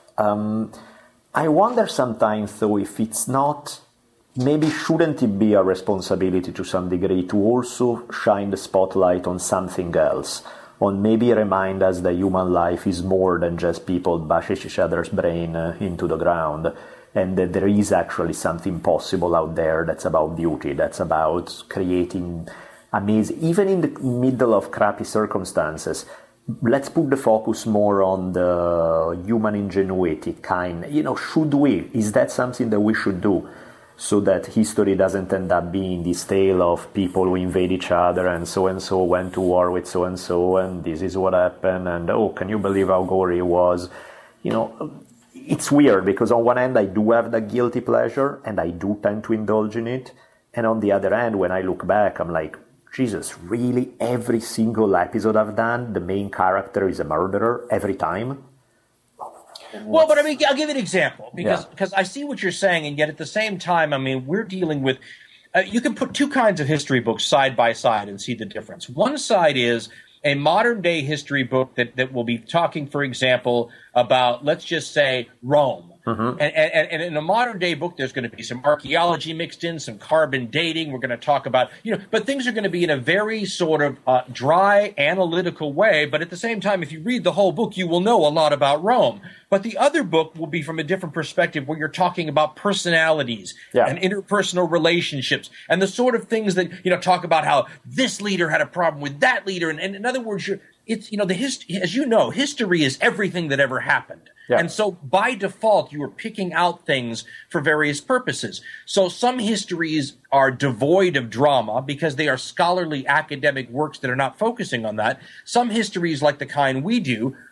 I wonder sometimes, though, if it's not. Maybe shouldn't it be a responsibility to some degree to also shine the spotlight on something else? On maybe remind us that human life is more than just people bashing each other's brain into the ground, and that there is actually something possible out there that's about beauty, that's about creating amazing, even in the middle of crappy circumstances. Let's put the focus more on the human ingenuity kind. Should we? Is that something that we should do? So that history doesn't end up being this tale of people who invade each other and so went to war with so-and-so and this is what happened and can you believe how gory it was? It's weird because on one hand I do have that guilty pleasure and I do tend to indulge in it, and on the other hand when I look back I'm like, Jesus, really every single episode I've done the main character is a murderer every time?
Well, but I mean, I'll give you an example because I see what you're saying, and yet at the same time, I mean, we're dealing with you can put two kinds of history books side by side and see the difference. One side is a modern day history book that will be talking, for example, about, let's just say, Rome. Mm-hmm. And in a modern day book, there's going to be some archaeology mixed in, some carbon dating. We're going to talk about, but things are going to be in a very sort of dry, analytical way. But at the same time, if you read the whole book, you will know a lot about Rome. But the other book will be from a different perspective where you're talking about personalities and interpersonal relationships and the sort of things that, talk about how this leader had a problem with that leader. And in other words, as you know, history is everything that ever happened. Yeah. And so by default, you are picking out things for various purposes. So some histories are devoid of drama because they are scholarly academic works that are not focusing on that. Some histories, like the kind we do,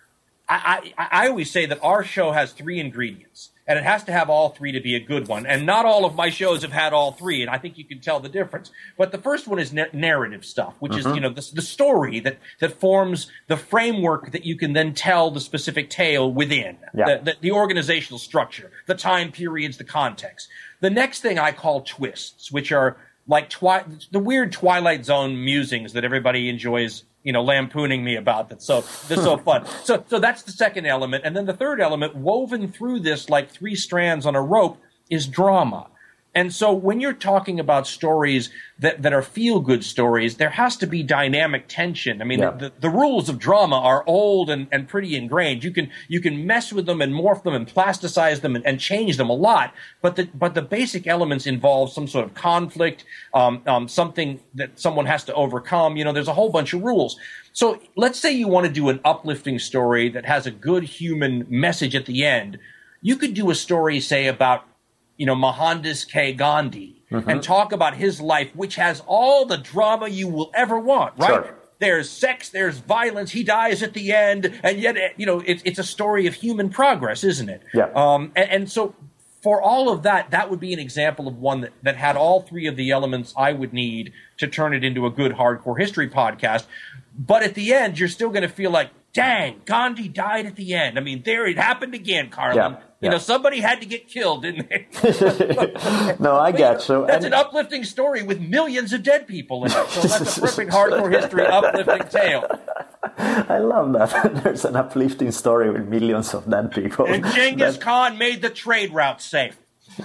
I always say that our show has 3 ingredients, and it has to have all 3 to be a good one. And not all of my shows have had all 3, and I think you can tell the difference. But the first one is narrative stuff, which is, the story that forms the framework that you can then tell the specific tale within, the organizational structure, the time periods, the context. The next thing I call twists, which are like the weird Twilight Zone musings that everybody enjoys, lampooning me about. That's so fun. So that's the second element. And then the third element, woven through this like 3 strands on a rope, is drama. And so when you're talking about stories that are feel-good stories, there has to be dynamic tension. I mean, the rules of drama are old and pretty ingrained. You can mess with them and morph them and plasticize them and change them a lot. But the basic elements involve some sort of conflict, something that someone has to overcome. There's a whole bunch of rules. So let's say you want to do an uplifting story that has a good human message at the end. You could do a story, say, about Mohandas K. Gandhi, and talk about his life, which has all the drama you will ever want, right? Sure. There's sex, there's violence, he dies at the end, and yet, it's a story of human progress, isn't it?
Yeah.
And so for all of that, that would be an example of one that had all 3 of the elements I would need to turn it into a good hardcore history podcast. But at the end, you're still going to feel like, dang, Gandhi died at the end. I mean, there it happened again, Carlin. Yeah. Somebody had to get killed, didn't they?
No, I get you.
That's an uplifting story with millions of dead people in it. So that's a perfect hardcore history uplifting tale.
I love that. There's an uplifting story with millions of dead people.
And Genghis Khan made the trade route safe.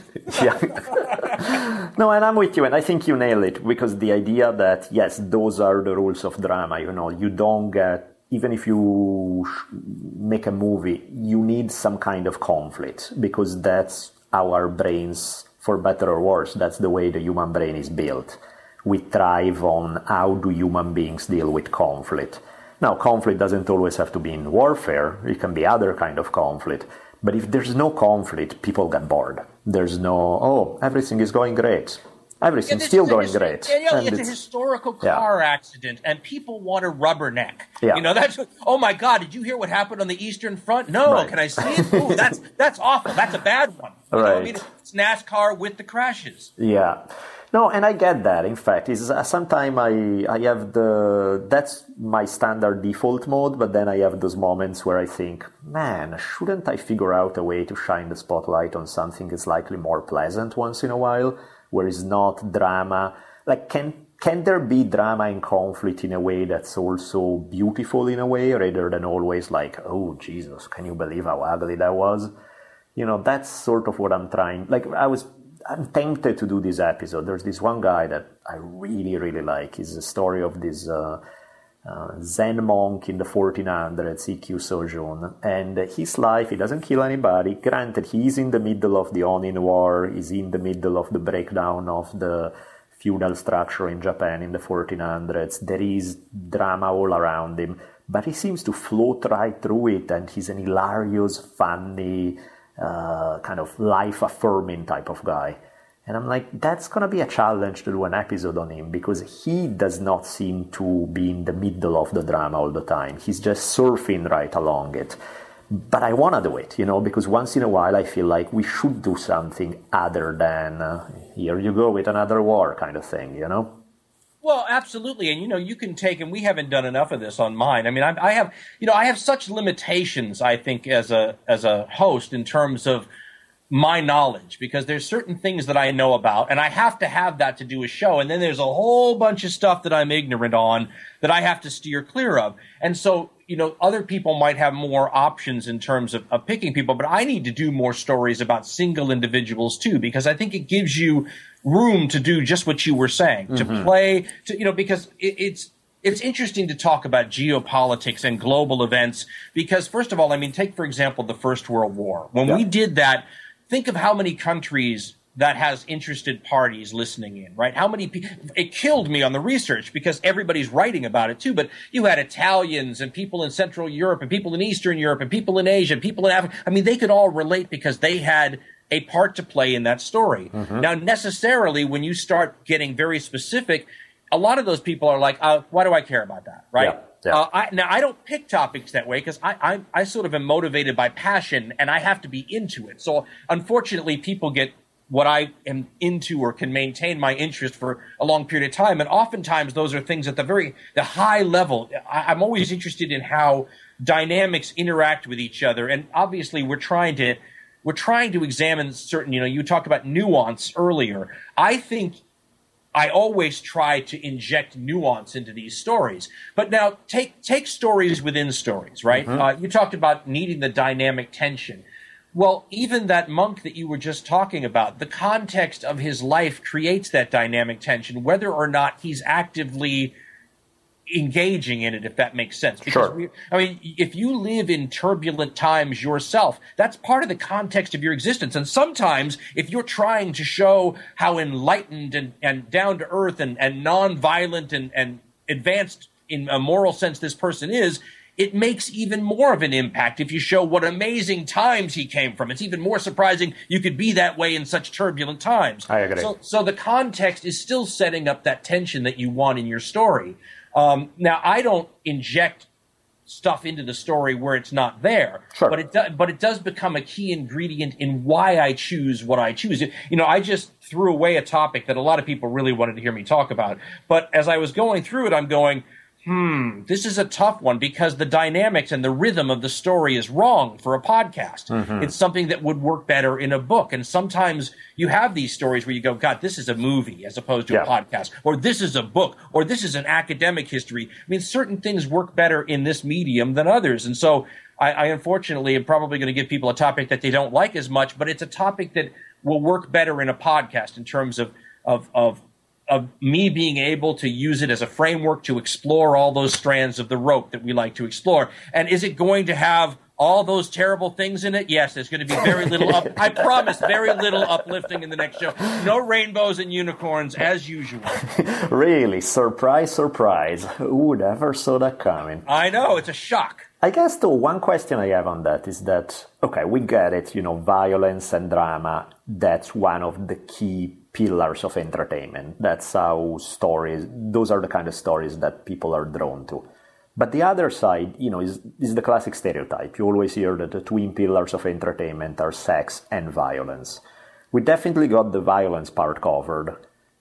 Yeah. No, and I'm with you, and I think you nail it, because the idea that, yes, those are the rules of drama, you don't get, even if you make a movie, you need some kind of conflict, because that's our brains, for better or worse, that's the way the human brain is built. We thrive on how do human beings deal with conflict. Now, conflict doesn't always have to be in warfare. It can be other kind of conflict. But if there's no conflict, people get bored. There's no, everything is going great. Everything's still going great.
It's a historical car accident, and people want to rubberneck.
Yeah.
That's, oh my God, did you hear what happened on the Eastern Front? No, right. Can I see it? Ooh, that's awful. That's a bad one.
Right.
It's NASCAR with the crashes.
Yeah. No, and I get that. In fact, sometimes I have that's my standard default mode, but then I have those moments where I think, man, shouldn't I figure out a way to shine the spotlight on something slightly more pleasant once in a while? Where it's not drama. Like, can there be drama and conflict in a way that's also beautiful in a way, rather than always like, oh, Jesus, can you believe how ugly that was? That's sort of what I'm trying. Like, I'm tempted to do this episode. There's this one guy that I really, really like. It's a story of this Zen monk in the 1400s, Ikkyu Sojun, and his life, he doesn't kill anybody. Granted, he's in the middle of the Onin War, he's in the middle of the breakdown of the feudal structure in Japan in the 1400s. There is drama all around him, but he seems to float right through it, and he's an hilarious, funny, kind of life-affirming type of guy. And I'm like, that's going to be a challenge to do an episode on him, because he does not seem to be in the middle of the drama all the time. He's just surfing right along it. But I want to do it, because once in a while I feel like we should do something other than here you go with another war kind of thing,
Well, absolutely. And, you can take, and we haven't done enough of this on mine. I mean, I have such limitations, I think, as a host in terms of my knowledge, because there's certain things that I know about, and I have to have that to do a show. And then there's a whole bunch of stuff that I'm ignorant on that I have to steer clear of. And so, other people might have more options in terms of picking people, but I need to do more stories about single individuals too, because I think it gives you room to do just what you were saying, to play, because it's interesting to talk about geopolitics and global events, because first of all, I mean, take, for example, the First World War. When we did that, think of how many countries that has interested parties listening in, right? How many people? It killed me on the research because everybody's writing about it too, but you had Italians and people in Central Europe and people in Eastern Europe and people in Asia and people in Africa. I mean, they could all relate because they had a part to play in that story. Now, necessarily, when you start getting very specific, a lot of those people are like, why do I care about that, right? Now, I don't pick topics that way because I sort of am motivated by passion and I have to be into it. So unfortunately, people get what I am into or can maintain my interest for a long period of time. And oftentimes those are things at the high level. I'm always interested in how dynamics interact with each other. And obviously we're trying to examine certain, you talked about nuance earlier. I think I always try to inject nuance into these stories. But now take stories within stories, right? Mm-hmm. You talked about needing the dynamic tension. Well, even that monk that you were just talking about, the context of his life creates that dynamic tension, whether or not he's actively engaging in it, if that makes sense. Because if you live in turbulent times yourself, that's part of the context of your existence. And sometimes if you're trying to show how enlightened and down to earth and non-violent and advanced in a moral sense this person is, it makes even more of an impact if you show what amazing times he came from. It's even more surprising you could be that way in such turbulent times.
I agree.
So the context is still setting up that tension that you want in your story. Now, I don't inject stuff into the story where it's not there,
sure.
but it does become a key ingredient in why I choose what I choose. I just threw away a topic that a lot of people really wanted to hear me talk about. But as I was going through it, I'm going, this is a tough one because the dynamics and the rhythm of the story is wrong for a podcast. Mm-hmm. It's something that would work better in a book. And sometimes you have these stories where you go, God, this is a movie as opposed to a podcast, or this is a book, or this is an academic history. I mean, certain things work better in this medium than others. And so I unfortunately am probably going to give people a topic that they don't like as much, but it's a topic that will work better in a podcast in terms of me being able to use it as a framework to explore all those strands of the rope that we like to explore. And is it going to have all those terrible things in it? Yes, there's going to be very little I promise, very little uplifting in the next show. No rainbows and unicorns as usual.
Really? Surprise, surprise. Who would ever saw that coming?
I know, it's a shock.
I guess the one question I have on that is that, okay, we get it, violence and drama, that's one of the key pillars of entertainment. That's how those are the kind of stories that people are drawn to. But the other side, is the classic stereotype. You always hear that the twin pillars of entertainment are sex and violence. We definitely got the violence part covered.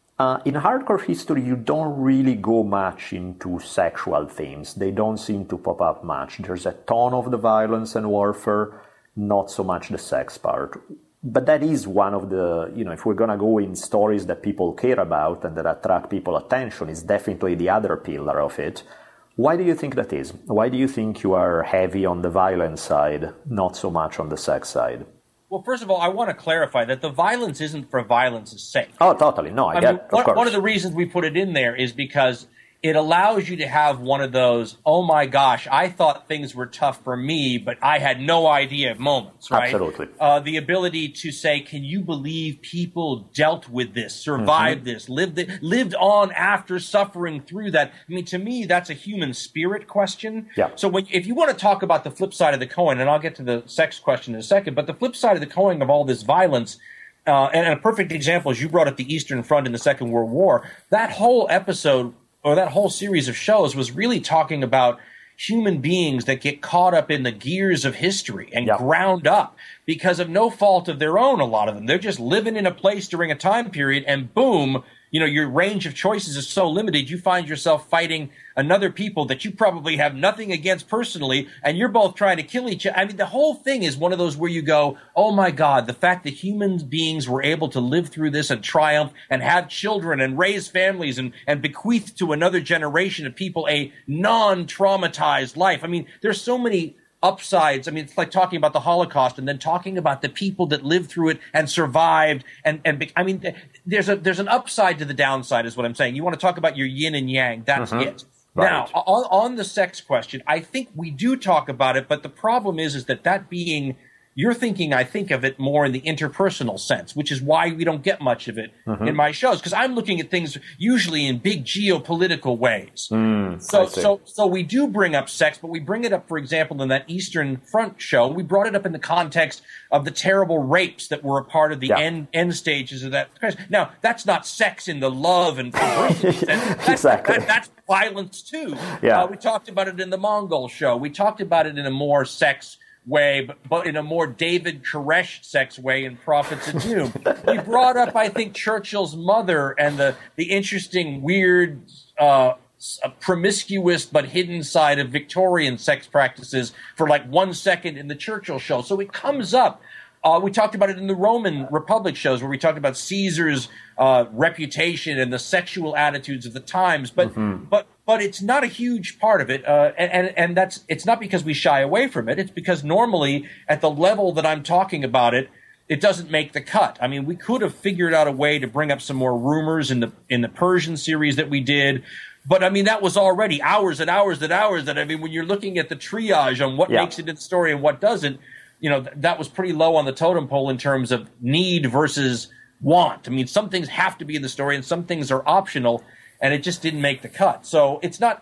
In hardcore history, you don't really go much into sexual themes. They don't seem to pop up much. There's a ton of the violence and warfare, not so much the sex part. But that is one of the, if we're going to go in stories that people care about and that attract people's attention, is definitely the other pillar of it. Why do you think that is? Why do you think you are heavy on the violence side, not so much on the sex side?
Well, first of all, I want to clarify that the violence isn't for violence's sake.
Oh, totally. No, I get, of course.
One of the reasons we put it in there is because it allows you to have one of those, oh my gosh, I thought things were tough for me, but I had no idea moments, right?
Absolutely.
The ability to say, can you believe people dealt with this, survived this, lived on after suffering through that? I mean, to me, that's a human spirit question.
Yeah.
So if you want to talk about the flip side of the coin, and I'll get to the sex question in a second, but the flip side of the coin of all this violence, and a perfect example is you brought up the Eastern Front in the Second World War. That whole episode, or that whole series of shows, was really talking about human beings that get caught up in the gears of history and ground up because of no fault of their own, a lot of them. They're just living in a place during a time period, and boom, your range of choices is so limited, you find yourself fighting another people that you probably have nothing against personally, and you're both trying to kill each other. I mean, the whole thing is one of those where you go, oh my God, the fact that human beings were able to live through this and triumph and have children and raise families and bequeath to another generation of people a non-traumatized life. I mean, there's so many upsides. I mean, it's like talking about the Holocaust and then talking about the people that lived through it and survived. And I mean, there's an upside to the downside is what I'm saying. You want to talk about your yin and yang. That's it. Right. Now, on the sex question, I think we do talk about it, but the problem is that being you're thinking, I think of it more in the interpersonal sense, which is why we don't get much of it in my shows, because I'm looking at things usually in big geopolitical ways. So we do bring up sex, but we bring it up, for example, in that Eastern Front show. We brought it up in the context of the terrible rapes that were a part of the end stages of that. Now, that's not sex in the love and
exactly.
That's violence too.
Yeah.
We talked about it in the Mongol show. We talked about it in a more sex way, but in a more David Koresh sex way in Prophets of Doom. We brought up, I think, Churchill's mother and the interesting, weird, promiscuous but hidden side of Victorian sex practices for like 1 second in the Churchill show. So it comes up. We talked about it in the Roman Republic shows where we talked about Caesar's reputation and the sexual attitudes of the times, but it's not a huge part of it, and that's it's not because we shy away from it. It's because normally at the level that I'm talking about it, it doesn't make the cut. I mean, we could have figured out a way to bring up some more rumors in the Persian series that we did. But I mean, that was already hours and hours and hours. And I mean, when you're looking at the triage on what makes it in the story and what doesn't, you know, that was pretty low on the totem pole in terms of need versus want. I mean, some things have to be in the story and some things are optional, and it just didn't make the cut. So it's not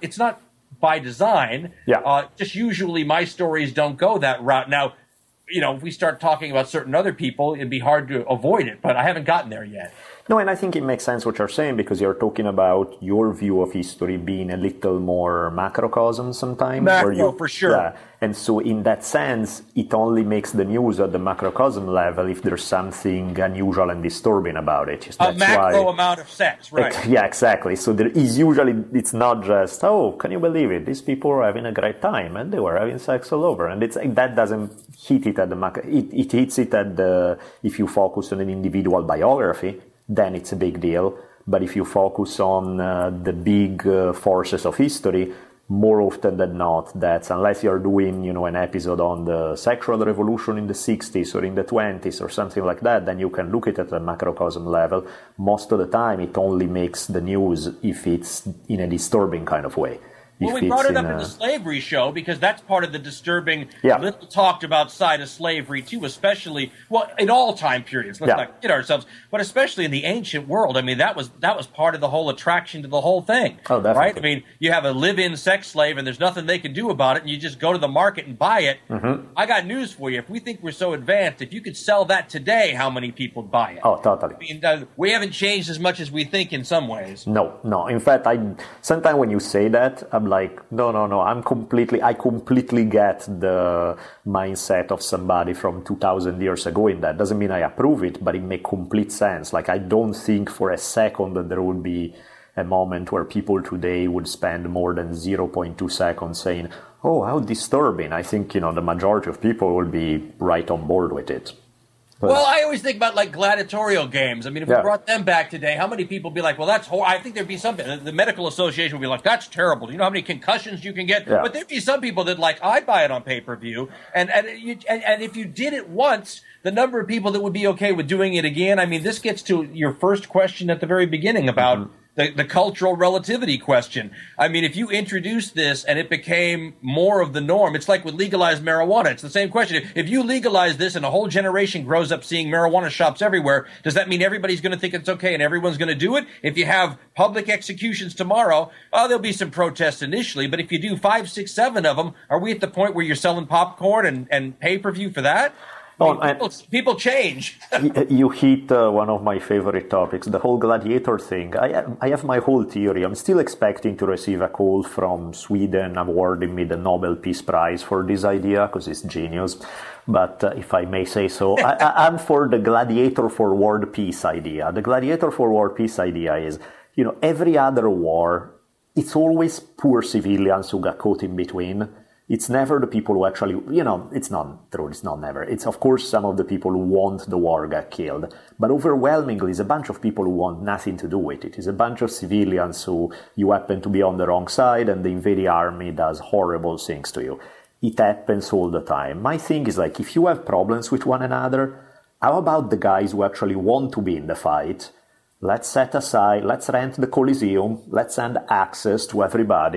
by design. Just usually my stories don't go that route. Now, you know, if we start talking about certain other people, it'd be hard to avoid it, but I haven't gotten there yet.
No, and I think it makes sense what you're saying, because you're talking about your view of history being a little more macrocosm sometimes.
Macro, for sure.
Yeah, and so in that sense, it only makes the news at the macrocosm level if there's something unusual and disturbing about it.
That's a macro amount of sex, right?
Yeah, exactly. So there is usually, it's not just, oh, can you believe it? These people are having a great time and they were having sex all over. And that doesn't hit it at the macro. It hits it at the, if you focus on an individual biography, then it's a big deal. But if you focus on the big forces of history, more often than not, that's unless you're doing, you know, an episode on the sexual revolution in the 60s or in the 20s or something like that, then you can look at it at a macrocosm level. Most of the time, it only makes the news if it's in a disturbing kind of way.
Well, we brought it up in the slavery show because that's part of the disturbing, little talked about side of slavery too, especially, well, in all time periods. Let's not kid ourselves, but especially in the ancient world. I mean, that was part of the whole attraction to the whole thing.
Oh, definitely.
Right? I mean, you have a live-in sex slave and there's nothing they can do about it, and you just go to the market and buy it. I got news for you. If we think we're so advanced, if you could sell that today, how many people would buy it?
Oh, totally.
I mean, we haven't changed as much as we think in some ways.
No. In fact, sometimes when you say that, I'm like, no. I completely get the mindset of somebody from 2,000 years ago in that. Doesn't mean I approve it, but it makes complete sense. Like, I don't think for a second that there would be a moment where people today would spend more than 0.2 seconds saying, oh, how disturbing. I think, you know, the majority of people will be right on board with it. But,
well, I always think about like gladiatorial games. I mean, if we brought them back today, how many people would be like, well, that's horrible. I think there'd be some, the medical association would be like, that's terrible. Do you know how many concussions you can get? But there'd be some people that like, I'd buy it on pay-per-view. And if you did it once, the number of people that would be okay with doing it again, I mean, this gets to your first question at the very beginning about the cultural relativity question. I mean, if you introduced this and it became more of the norm, it's like with legalized marijuana. It's the same question. If you legalize this and a whole generation grows up seeing marijuana shops everywhere, does that mean everybody's going to think it's okay and everyone's going to do it? If you have public executions tomorrow, there'll be some protests initially, but if you do 5, 6, 7 of them, are we at the point where you're selling popcorn and pay-per-view for that? I mean, people change.
You hit one of my favorite topics, the whole gladiator thing. I have my whole theory. I'm still expecting to receive a call from Sweden awarding me the Nobel Peace Prize for this idea, because it's genius. But if I may say so, I'm for the gladiator for world peace idea. The gladiator for world peace idea is, you know, every other war, it's always poor civilians who got caught in between. It's never the people who actually, you know, it's not true, it's not never. It's, of course, some of the people who want the war get killed. But overwhelmingly, it's a bunch of people who want nothing to do with it. It's a bunch of civilians who you happen to be on the wrong side and the invading army does horrible things to you. It happens all the time. My thing is like, if you have problems with one another, how about the guys who actually want to be in the fight? Let's set aside, let's rent the Coliseum, let's send access to everybody.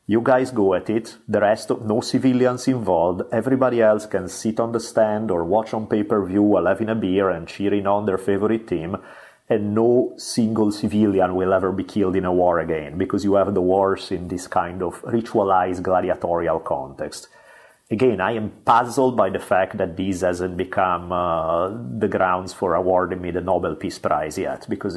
You guys go at it. The rest of no civilians involved. Everybody else can sit on the stand or watch on pay-per-view while having a beer and cheering on their favorite team. And no single civilian will ever be killed in a war again, because you have the wars in this kind of ritualized gladiatorial context. Again, I am puzzled by the fact that this hasn't become the grounds for awarding me the Nobel Peace Prize yet, because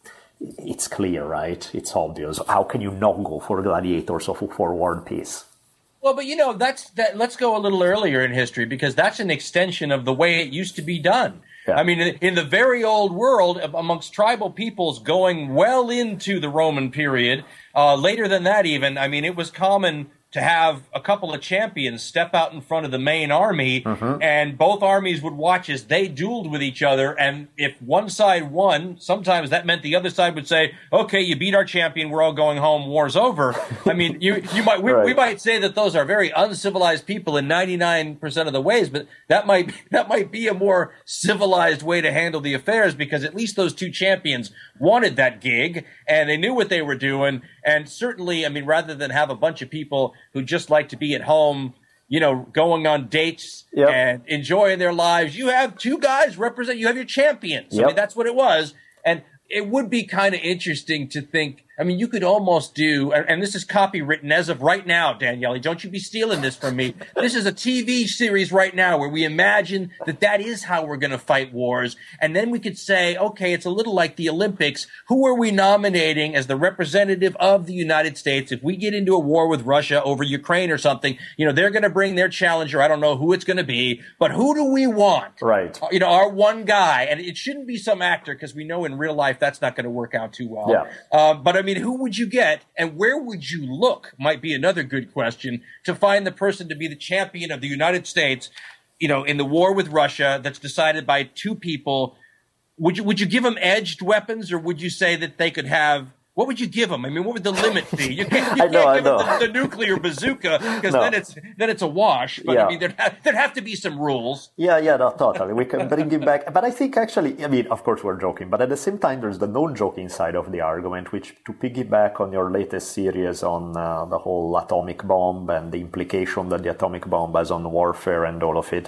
it's clear, right? It's obvious. How can you not go for gladiators or for world peace?
Well, but let's go a little earlier in history, because that's an extension of the way it used to be done. Yeah. I mean, in the very old world, amongst tribal peoples going well into the Roman period, later than that even, I mean, it was common to have a couple of champions step out in front of the main army, and both armies would watch as they dueled with each other. And if one side won, sometimes that meant the other side would say, "Okay, you beat our champion. We're all going home. War's over." I mean, we might say that those are very uncivilized people in 99% of the ways, but that might be a more civilized way to handle the affairs, because at least those two champions wanted that gig and they knew what they were doing. And certainly, I mean, rather than have a bunch of people who just like to be at home, going on dates and enjoying their lives, you have two guys you have your champions. I mean, that's what it was. And it would be kind of interesting to think, I mean, you could almost do, and this is copywritten as of right now, Daniele, don't you be stealing this from me. This is a TV series right now where we imagine that is how we're going to fight wars. And then we could say, okay, it's a little like the Olympics. Who are we nominating as the representative of the United States? If we get into a war with Russia over Ukraine or something, they're going to bring their challenger. I don't know who it's going to be, but who do we want?
Right.
Our one guy. And it shouldn't be some actor, because we know in real life that's not going to work out too well.
Yeah.
But I mean, who would you get, and where would you look might be another good question, to find the person to be the champion of the United States, in the war with Russia that's decided by two people. Would you give them edged weapons, or would you say that they could have, what would you give them? I mean, what would the limit be? You can't give them the nuclear bazooka, because then it's a wash. But I mean, there'd have to be some rules.
Yeah, no, totally. We can bring it back. But I think actually, I mean, of course we're joking, but at the same time, there's the non-joking side of the argument, which, to piggyback on your latest series on the whole atomic bomb and the implication that the atomic bomb has on warfare and all of it.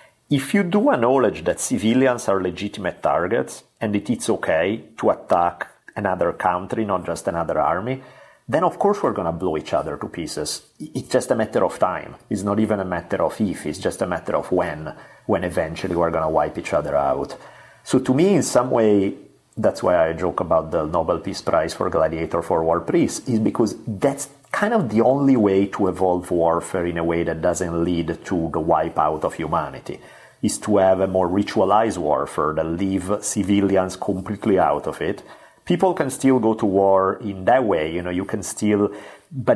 If you do acknowledge that civilians are legitimate targets and it's okay to attack another country, not just another army, then of course we're going to blow each other to pieces. It's just a matter of time. It's not even a matter of if, it's just a matter of when eventually we're going to wipe each other out. So to me, in some way, that's why I joke about the Nobel Peace Prize for Gladiator for World Peace, is because that's kind of the only way to evolve warfare in a way that doesn't lead to the wipeout of humanity, is to have a more ritualized warfare that leave civilians completely out of it. People can still go to war in that way, you can still, but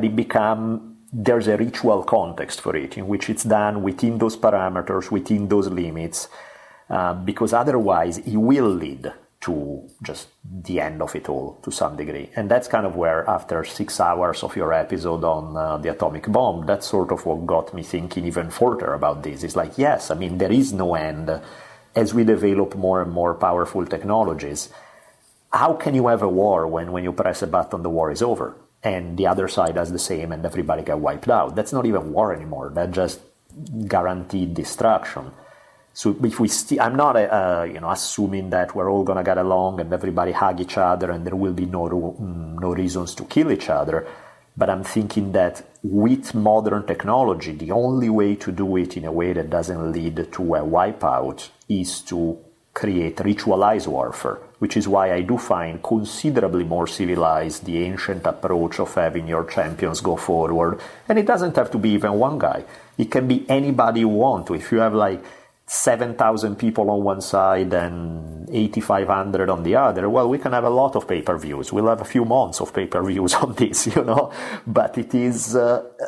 there's a ritual context for it, in which it's done within those parameters, within those limits, because otherwise it will lead to just the end of it all to some degree. And that's kind of where, after 6 hours of your episode on the atomic bomb, that's sort of what got me thinking even further about this. It's like, yes, I mean, there is no end. As we develop more and more powerful technologies, how can you have a war when you press a button, the war is over, and the other side does the same and everybody get wiped out? That's not even war anymore. That's just guaranteed destruction. So if we I'm not assuming that we're all going to get along and everybody hug each other and there will be no reasons to kill each other. But I'm thinking that with modern technology, the only way to do it in a way that doesn't lead to a wipeout is to create ritualized warfare, which is why I do find considerably more civilized the ancient approach of having your champions go forward. And it doesn't have to be even one guy. It can be anybody you want to. If you have like 7,000 people on one side and 8,500 on the other, well, we can have a lot of pay-per-views. We'll have a few months of pay-per-views on this, But it is,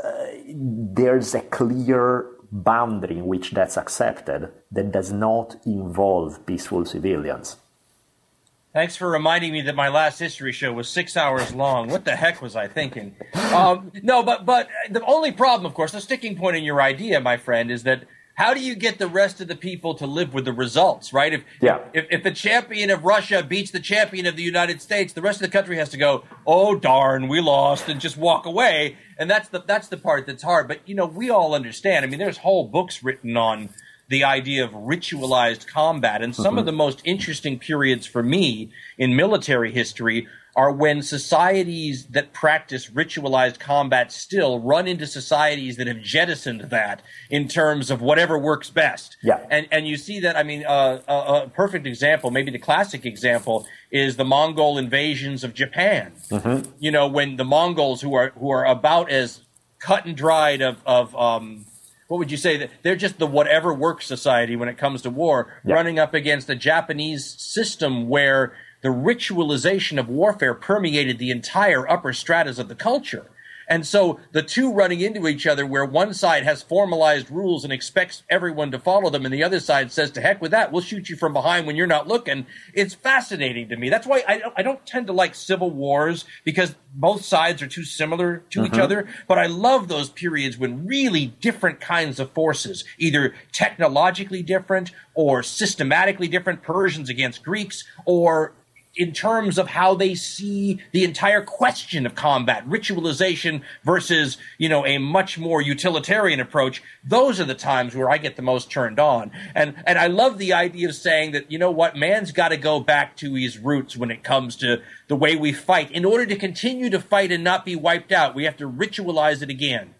there's a clear boundary in which that's accepted that does not involve peaceful civilians.
Thanks for reminding me that my last history show was 6 hours long. What the heck was I thinking? No, but the only problem, of course, the sticking point in your idea, my friend, is that how do you get the rest of the people to live with the results, right? If the champion of Russia beats the champion of the United States, the rest of the country has to go, oh, darn, we lost, and just walk away. And that's the part that's hard. But, we all understand. I mean, there's whole books written on the idea of ritualized combat. And some of the most interesting periods for me in military history are when societies that practice ritualized combat still run into societies that have jettisoned that in terms of whatever works best.
Yeah.
And you see that, I mean, a perfect example, maybe the classic example, is the Mongol invasions of Japan. When the Mongols, who are about as cut and dried of what would you say? That they're just the whatever works society when it comes to war, running up against a Japanese system where the ritualization of warfare permeated the entire upper stratas of the culture. And so the two running into each other, where one side has formalized rules and expects everyone to follow them, and the other side says, to heck with that, we'll shoot you from behind when you're not looking. It's fascinating to me. That's why I don't tend to like civil wars, because both sides are too similar to each other. But I love those periods when really different kinds of forces, either technologically different or systematically different, Persians against Greeks, or in terms of how they see the entire question of combat, ritualization versus, a much more utilitarian approach. Those are the times where I get the most turned on. And I love the idea of saying that, man's got to go back to his roots when it comes to the way we fight. In order to continue to fight and not be wiped out, we have to ritualize it again.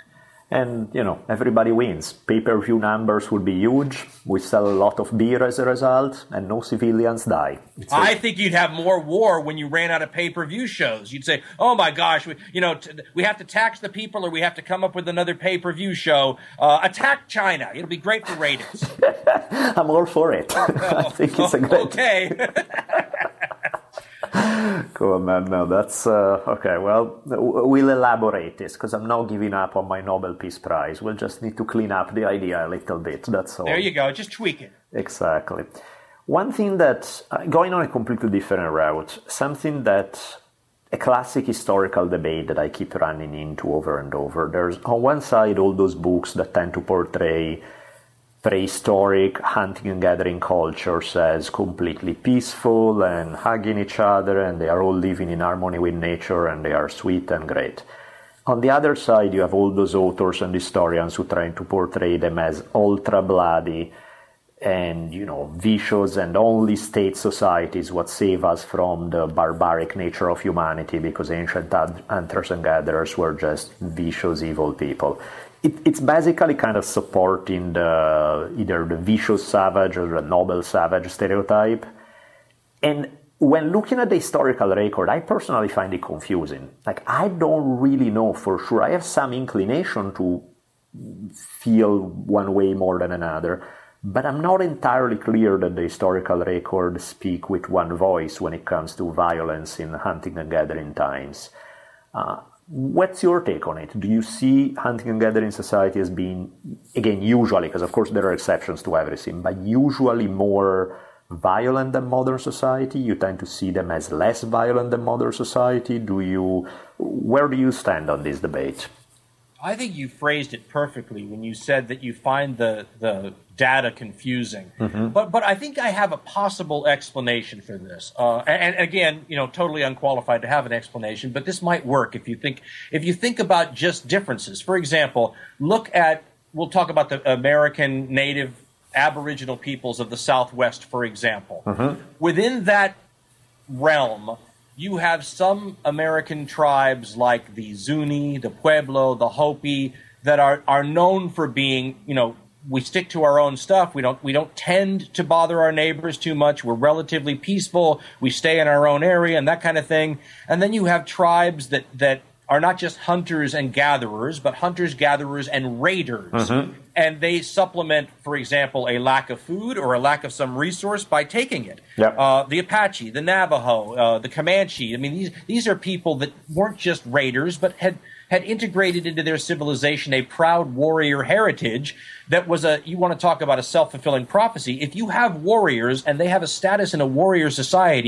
And, everybody wins. Pay-per-view numbers will be huge. We sell a lot of beer as a result, and no civilians die.
I think you'd have more war when you ran out of pay-per-view shows. You'd say, oh, my gosh, we have to tax the people, or we have to come up with another pay-per-view show. Attack China. It'll be great for ratings.
I'm all for it. I think it's a great...
Okay.
Cool, man. No, that's okay. Well, we'll elaborate this, because I'm not giving up on my Nobel Peace Prize. We'll just need to clean up the idea a little bit. That's all.
There you go. Just tweak it.
Exactly. One thing that, going on a completely different route, something that a classic historical debate that I keep running into over and over. There's on one side all those books that tend to portray prehistoric hunting and gathering cultures as completely peaceful and hugging each other, and they are all living in harmony with nature, and they are sweet and great. On the other side, you have all those authors and historians who try to portray them as ultra bloody and, vicious, and only state societies what save us from the barbaric nature of humanity, because ancient hunters and gatherers were just vicious, evil people. It's basically kind of supporting either the vicious savage or the noble savage stereotype. And when looking at the historical record, I personally find it confusing. Like, I don't really know for sure. I have some inclination to feel one way more than another, but I'm not entirely clear that the historical record speak with one voice when it comes to violence in hunting and gathering times. What's your take on it? Do you see hunting and gathering society as being, again, usually, because of course there are exceptions to everything, but usually more violent than modern society? You tend to see them as less violent than modern society? Where do you stand on this debate?
I think you phrased it perfectly when you said that you find the data confusing. But I think I have a possible explanation for this. And again, totally unqualified to have an explanation, but this might work if you think about just differences. For example, we'll talk about the American native Aboriginal peoples of the Southwest, for example. Within that realm, you have some American tribes like the Zuni, the Pueblo, the Hopi that are known for being, we stick to our own stuff. We don't tend to bother our neighbors too much. We're relatively peaceful. We stay in our own area and that kind of thing. And then you have tribes that are not just hunters and gatherers, but hunters, gatherers, and raiders. And they supplement, for example, a lack of food or a lack of some resource by taking it. Yep. The Apache, the Navajo, the Comanche. I mean, these are people that weren't just raiders, but had integrated into their civilization a proud warrior heritage that was you want to talk about a self-fulfilling prophecy. If you have warriors and they have a status in a warrior society,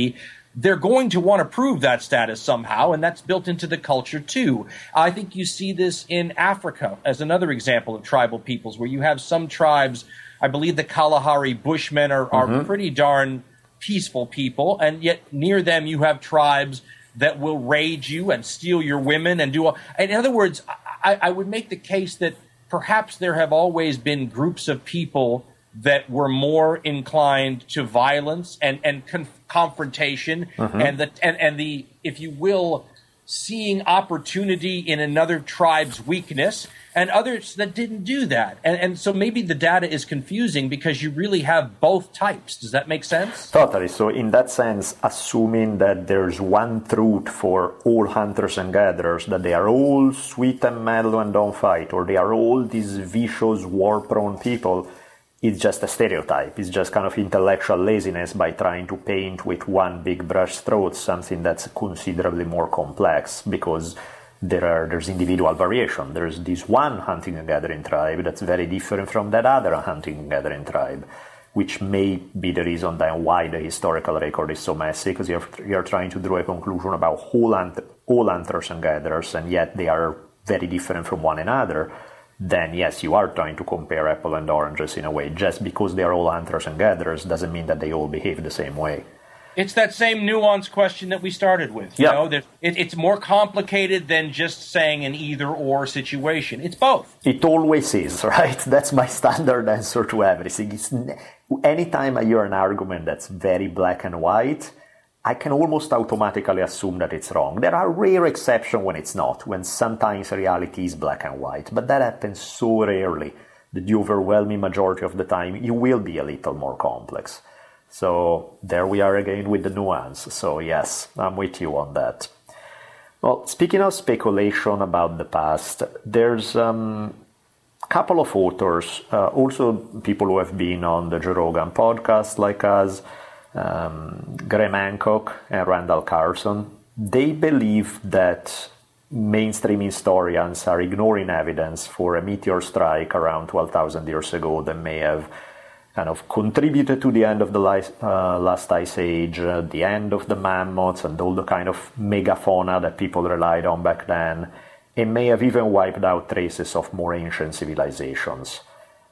they're going to want to prove that status somehow, and that's built into the culture too. I think you see this in Africa as another example of tribal peoples, where you have some tribes, I believe the Kalahari Bushmen are pretty darn peaceful people, and yet near them you have tribes that will raid you and steal your women and do all. In other words, I would make the case that perhaps there have always been groups of people that were more inclined to violence and confrontation and the if you will, seeing opportunity in another tribe's weakness, and others that didn't do that. And so maybe the data is confusing because you really have both types. Does that make sense?
Totally. So in that sense, assuming that there's one truth for all hunters and gatherers, that they are all sweet and mellow and don't fight, or they are all these vicious, war-prone people, it's just a stereotype. It's just kind of intellectual laziness by trying to paint with one big brush stroke something that's considerably more complex, because there's individual variation. There's this one hunting and gathering tribe that's very different from that other hunting and gathering tribe, which may be the reason then why the historical record is so messy, because you're trying to draw a conclusion about all hunters and gatherers, and yet they are very different from one another. Then yes, you are trying to compare apple and oranges in a way. Just because they are all hunters and gatherers doesn't mean that they all behave the same way.
It's that same nuanced question that we started with. You know, it's more complicated than just saying an either-or situation. It's both.
It always is, right? That's my standard answer to everything. Anytime I hear an argument that's very black and white, I can almost automatically assume that it's wrong. There are rare exceptions when it's not, when sometimes reality is black and white, but that happens so rarely that the overwhelming majority of the time it will be a little more complex. So there we are again with the nuance. So yes, I'm with you on that. Well, speaking of speculation about the past, there's a couple of authors, also people who have been on the Joe Rogan podcast like us, Graham Hancock and Randall Carlson. They believe that mainstream historians are ignoring evidence for a meteor strike around 12,000 years ago that may have kind of contributed to the end of the last ice age, the end of the mammoths and all the kind of megafauna that people relied on back then. It may have even wiped out traces of more ancient civilizations.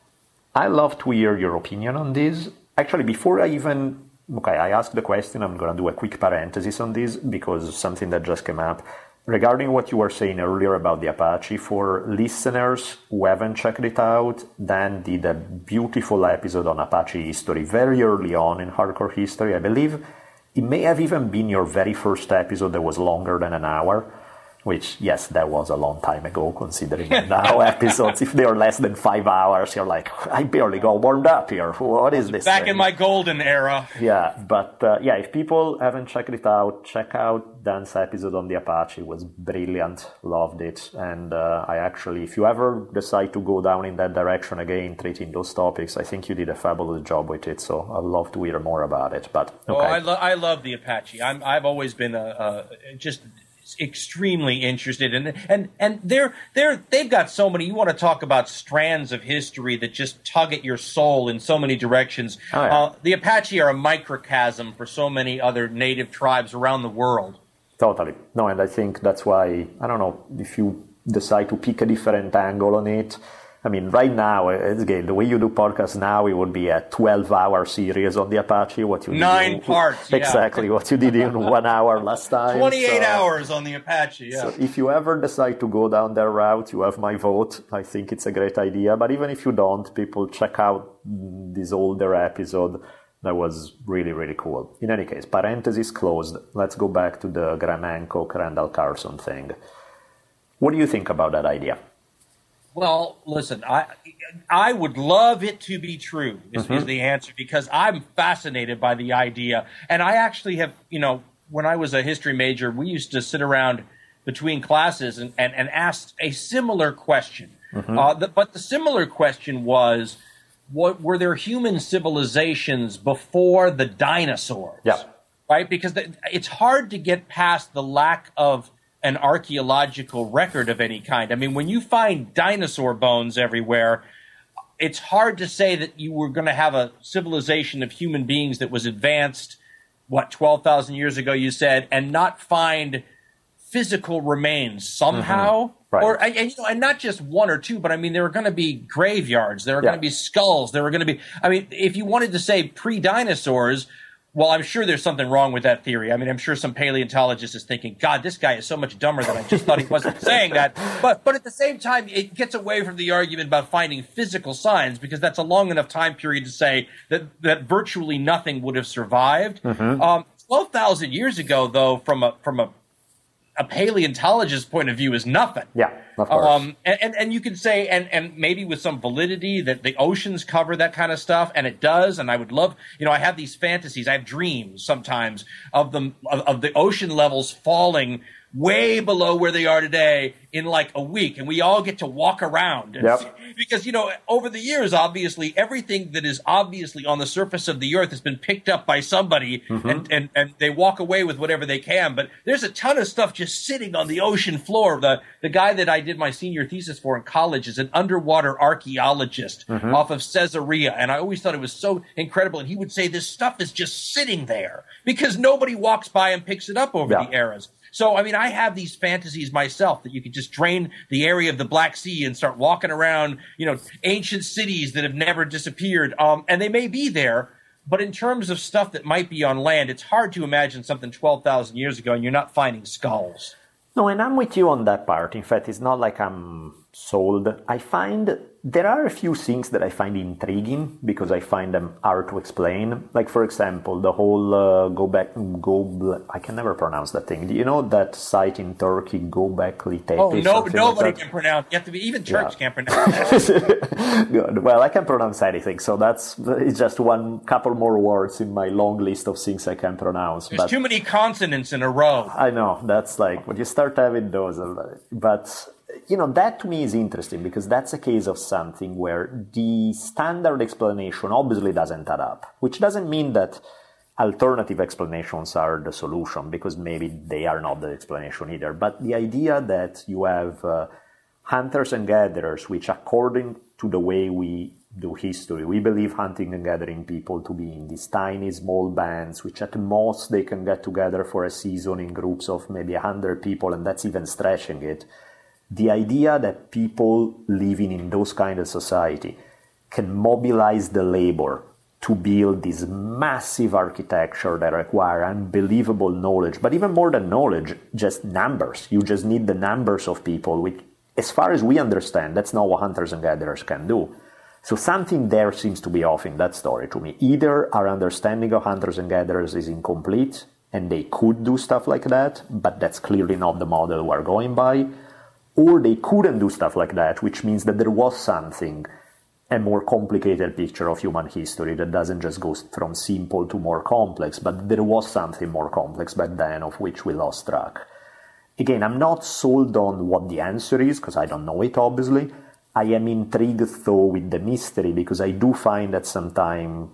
I love to hear your opinion on this. Actually, before I asked the question, I'm going to do a quick parenthesis on this because something that just came up. Regarding what you were saying earlier about the Apache, for listeners who haven't checked it out, Dan did a beautiful episode on Apache history very early on in hardcore history. I believe it may have even been your very first episode that was longer than an hour. Which, yes, that was a long time ago, considering now episodes, if they are less than 5 hours, you're like, I barely got warmed up here. What is this
Back
thing?
in my golden era.
Yeah, but if people haven't checked it out, check out Dan's episode on the Apache. It was brilliant. Loved it. And I actually, if you ever decide to go down in that direction again, treating those topics, I think you did a fabulous job with it. So I'd love to hear more about it. But okay.
I love the Apache. I've always been just extremely interested in it, and they've got so many. You want to talk about strands of history that just tug at your soul in so many directions. Oh, yeah. The Apache are a microcosm for so many other native tribes around the world.
Totally. No, and I think that's why, I don't know, if you decide to pick a different angle on it, I mean, right now, again, the way you do podcasts now, it would be a 12-hour series on the Apache. What you
9 parts, yeah.
Exactly, what you did in 1 hour last time.
28 hours on the Apache, yeah.
So if you ever decide to go down that route, you have my vote. I think it's a great idea. But even if you don't, people check out this older episode. That was really, really cool. In any case, parenthesis closed. Let's go back to the Graham Hancock, Randall Carlson thing. What do you think about that idea?
Well, listen, I would love it to be true is the answer, because I'm fascinated by the idea. And I actually have, when I was a history major, we used to sit around between classes and ask a similar question. But the similar question was, what were there human civilizations before the dinosaurs?
Yeah.
Right? Because it's hard to get past the lack of an archaeological record of any kind. I mean, when you find dinosaur bones everywhere, it's hard to say that you were going to have a civilization of human beings that was advanced 12,000 years ago, you said, and not find physical remains somehow.
Right.
And not just one or two, but I mean, there are going to be graveyards, there are going to be skulls, there are going to be, I mean, if you wanted to say pre-dinosaurs, well, I'm sure there's something wrong with that theory. I mean, I'm sure some paleontologist is thinking, God, this guy is so much dumber than I just thought he wasn't saying that. But at the same time, it gets away from the argument about finding physical signs, because that's a long enough time period to say that virtually nothing would have survived. 12,000 years ago, though, from a paleontologist's point of view, is nothing.
Yeah, of course.
And you can say, and maybe with some validity, that the oceans cover that kind of stuff, and it does. And I would love, I have these fantasies, I have dreams sometimes of the ocean levels falling way below where they are today in like a week, and we all get to walk around. Because, over the years, obviously, everything that is obviously on the surface of the earth has been picked up by somebody, and they walk away with whatever they can. But there's a ton of stuff just sitting on the ocean floor. The guy that I did my senior thesis for in college is an underwater archaeologist off of Caesarea, and I always thought it was so incredible. And he would say this stuff is just sitting there because nobody walks by and picks it up over the eras. So, I mean, I have these fantasies myself that you could just drain the area of the Black Sea and start walking around, ancient cities that have never disappeared. And they may be there, but in terms of stuff that might be on land, it's hard to imagine something 12,000 years ago and you're not finding skulls.
No, and I'm with you on that part. In fact, it's not like I'm sold. I find there are a few things that I find intriguing because I find them hard to explain. Like, for example, the whole I can never pronounce that thing. Do you know that site in Turkey, Göbekli Tepe?
Oh, nobody can pronounce. You have to be, even Turks can't pronounce it.
Good. Well, I can pronounce anything, so it's just one couple more words in my long list of things I can pronounce.
There's too many consonants in a row.
I know, that's like, when you start having those, but that to me is interesting because that's a case of something where the standard explanation obviously doesn't add up, which doesn't mean that alternative explanations are the solution, because maybe they are not the explanation either. But the idea that you have hunters and gatherers, which according to the way we do history, we believe hunting and gathering people to be in these tiny, small bands, which at most they can get together for a season in groups of maybe 100 people, and that's even stretching it. The idea that people living in those kind of society can mobilize the labor to build this massive architecture that require unbelievable knowledge, but even more than knowledge, just numbers. You just need the numbers of people, which, as far as we understand, that's not what hunters and gatherers can do. So something there seems to be off in that story to me. Either our understanding of hunters and gatherers is incomplete, and they could do stuff like that, but that's clearly not the model we're going by, or they couldn't do stuff like that, which means that there was something, a more complicated picture of human history that doesn't just go from simple to more complex, but there was something more complex back then of which we lost track. Again, I'm not sold on what the answer is, because I don't know it, obviously. I am intrigued, though, with the mystery, because I do find that sometimes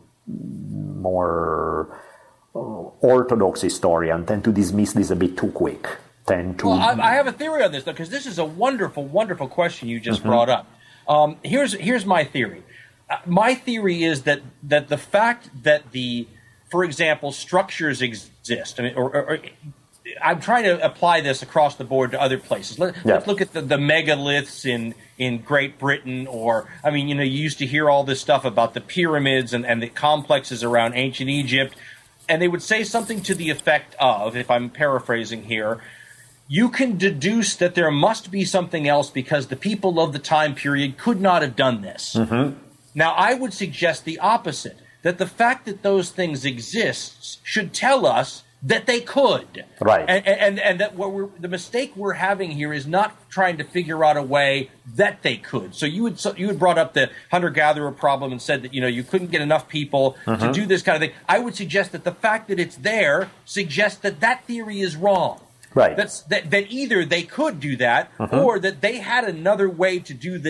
more orthodox historians tend to dismiss this a bit too quick.
Well, I have a theory on this, though, because this is a wonderful, wonderful question you just brought up. Here's my theory. My theory is that the fact that for example, structures exist. I mean, or I'm trying to apply this across the board to other places. Let's look at the megaliths in Great Britain, or, I mean, you used to hear all this stuff about the pyramids and the complexes around ancient Egypt, and they would say something to the effect of, if I'm paraphrasing here, you can deduce that there must be something else because the people of the time period could not have done this. Now, I would suggest the opposite, that the fact that those things exist should tell us that they could.
Right.
And that the mistake we're having here is not trying to figure out a way that they could. So you had brought up the hunter-gatherer problem and said that, you couldn't get enough people to do this kind of thing. I would suggest that the fact that it's there suggests that theory is wrong.
Right.
That either they could do that or that they had another way to do this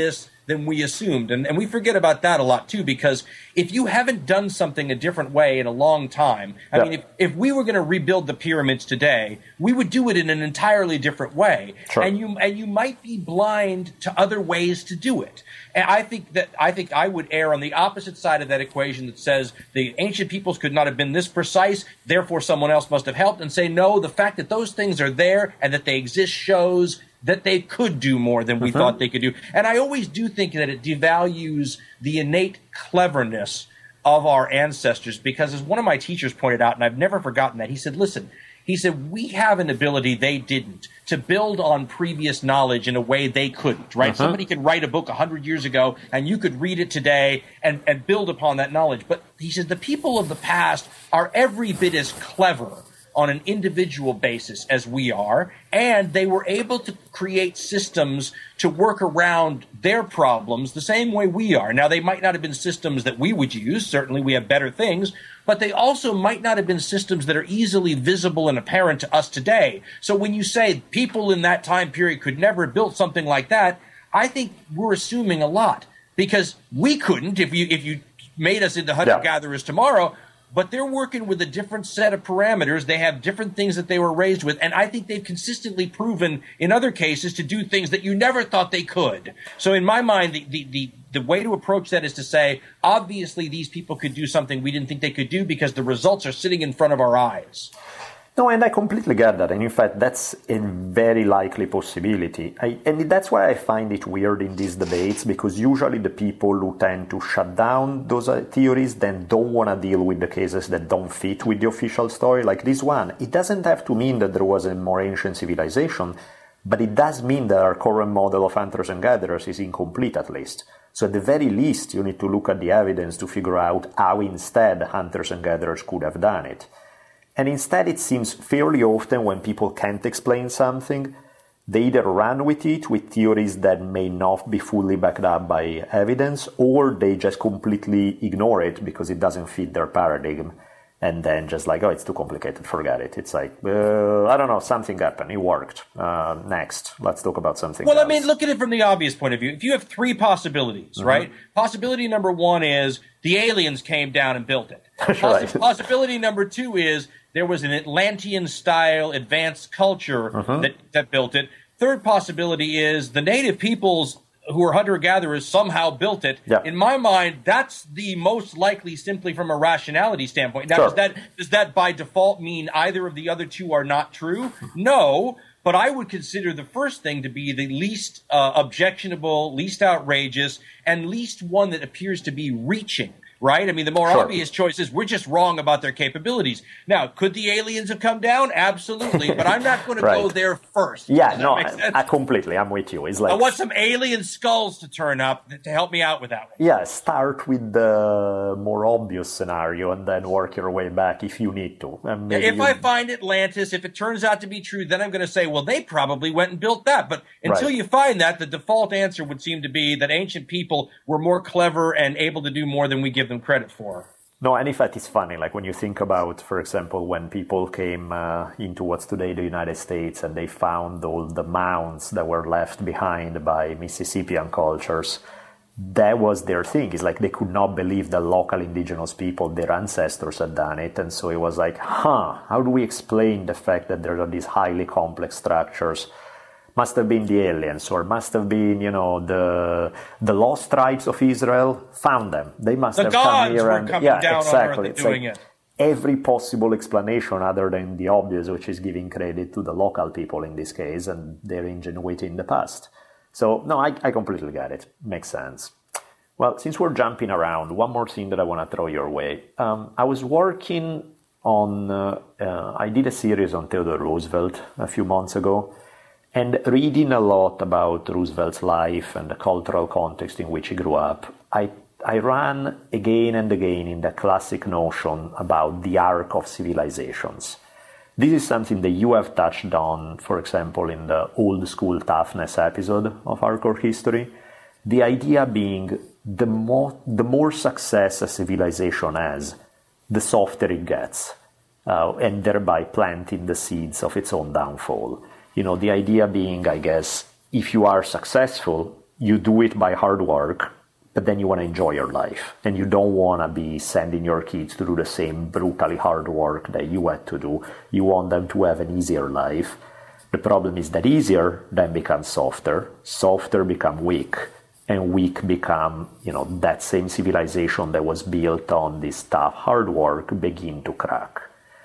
than we assumed. And we forget about that a lot, too, because if you haven't done something a different way in a long time, I mean, if we were going to rebuild the pyramids today, we would do it in an entirely different way.
Sure.
And you might be blind to other ways to do it. And I think I would err on the opposite side of that equation that says the ancient peoples could not have been this precise, therefore someone else must have helped, and say, no, the fact that those things are there and that they exist shows that they could do more than we thought they could do. And I always do think that it devalues the innate cleverness of our ancestors, because as one of my teachers pointed out, and I've never forgotten that, he said, listen, he said, we have an ability they didn't to build on previous knowledge in a way they couldn't, right? Somebody could write a book 100 years ago and you could read it today and build upon that knowledge. But he said the people of the past are every bit as clever on an individual basis as we are, and they were able to create systems to work around their problems the same way we are. Now, they might not have been systems that we would use. Certainly we have better things, but they also might not have been systems that are easily visible and apparent to us today. So when you say people in that time period could never have built something like that, I think we're assuming a lot, because we couldn't if you made us into hunter-gatherers tomorrow. But they're working with a different set of parameters. They have different things that they were raised with. And I think they've consistently proven in other cases to do things that you never thought they could. So in my mind, the way to approach that is to say, obviously these people could do something we didn't think they could do because the results are sitting in front of our eyes.
No, and I completely get that. And in fact, that's a very likely possibility. And that's why I find it weird in these debates, because usually the people who tend to shut down those theories then don't want to deal with the cases that don't fit with the official story. Like this one, it doesn't have to mean that there was a more ancient civilization, but it does mean that our current model of hunters and gatherers is incomplete, at least. So at the very least, you need to look at the evidence to figure out how instead hunters and gatherers could have done it. And instead, it seems fairly often when people can't explain something, they either run with it with theories that may not be fully backed up by evidence, or they just completely ignore it because it doesn't fit their paradigm. And then just like, oh, it's too complicated, forget it. It's like, I don't know, something happened, it worked. Next, let's talk about something else.
Well, I mean, look at it from the obvious point of view. If you have three possibilities, right? Possibility number one is the aliens came down and built it.
Right.
Possibility number two is there was an Atlantean-style advanced culture that built it. Third possibility is the native peoples who are hunter-gatherers somehow built it. Yeah. In my mind, that's the most likely simply from a rationality standpoint. Now, does that by default mean either of the other two are not true? No, but I would consider the first thing to be the least objectionable, least outrageous, and least one that appears to be reaching. Right? I mean, the more obvious choice is we're just wrong about their capabilities. Now, could the aliens have come down? Absolutely. But I'm not going to go there first.
Yeah, no, I completely. I'm with you. It's like,
I want some alien skulls to turn up to help me out with that one.
Yeah, start with the more obvious scenario and then work your way back if you need to.
If I find Atlantis, if it turns out to be true, then I'm going to say, well, they probably went and built that. But until you find that, the default answer would seem to be that ancient people were more clever and able to do more than we give them credit for.
No, and in fact, it's funny, like when you think about, for example, when people came into what's today the United States and they found all the mounds that were left behind by Mississippian cultures, that was their thing. It's like they could not believe the local indigenous people, their ancestors had done it. And so it was like, how do we explain the fact that there are these highly complex structures? Must have been the aliens, or must have been, the lost tribes of Israel found them. They must have come here and
down on Earth doing it.
Every possible explanation other than the obvious, which is giving credit to the local people in this case and their ingenuity in the past. So, no, I completely get it. Makes sense. Well, since we're jumping around, one more thing that I want to throw your way. I was working on, I did a series on Theodore Roosevelt a few months ago, and reading a lot about Roosevelt's life and the cultural context in which he grew up, I ran again and again in the classic notion about the arc of civilizations. This is something that you have touched on, for example, in the old school toughness episode of Hardcore History. The idea being the more success a civilization has, the softer it gets, and thereby planting the seeds of its own downfall. The idea being, I guess, if you are successful, you do it by hard work, but then you want to enjoy your life. And you don't want to be sending your kids to do the same brutally hard work that you had to do. You want them to have an easier life. The problem is that easier then becomes softer, softer become weak, and weak become, that same civilization that was built on this tough hard work begin to crack.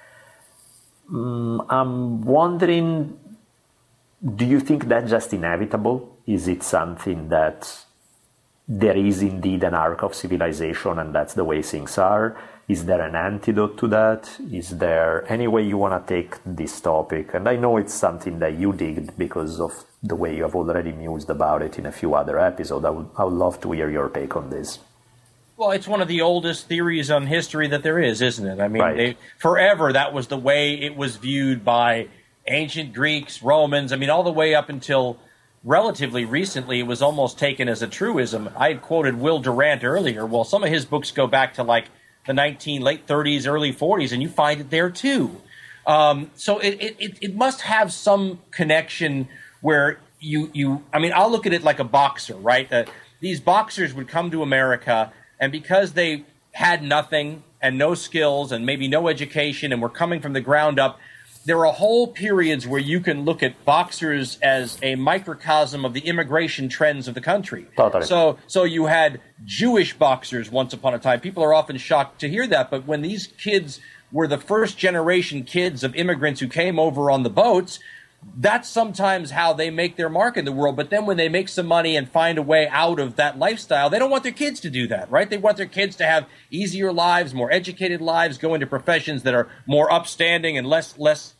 I'm wondering, do you think that's just inevitable? Is it something that there is indeed an arc of civilization and that's the way things are? Is there an antidote to that? Is there any way you want to take this topic? And I know it's something that you dig because of the way you have already mused about it in a few other episodes. I would love to hear your take on this.
Well, it's one of the oldest theories on history that there is, isn't it? I mean,
right.
Forever that was the way it was viewed by ancient Greeks, Romans. I mean, all the way up until relatively recently, it was almost taken as a truism. I had quoted Will Durant earlier. Well, some of his books go back to like the late 30s, early 40s, and you find it there too. So it must have some connection where I'll look at it like a boxer, right? These boxers would come to America, and because they had nothing and no skills and maybe no education and were coming from the ground up, there are whole periods where you can look at boxers as a microcosm of the immigration trends of the country.
Totally.
So you had Jewish boxers once upon a time. People are often shocked to hear that, but when these kids were the first generation kids of immigrants who came over on the boats, that's sometimes how they make their mark in the world. But then when they make some money and find a way out of that lifestyle, they don't want their kids to do that, right? They want their kids to have easier lives, more educated lives, go into professions that are more upstanding and less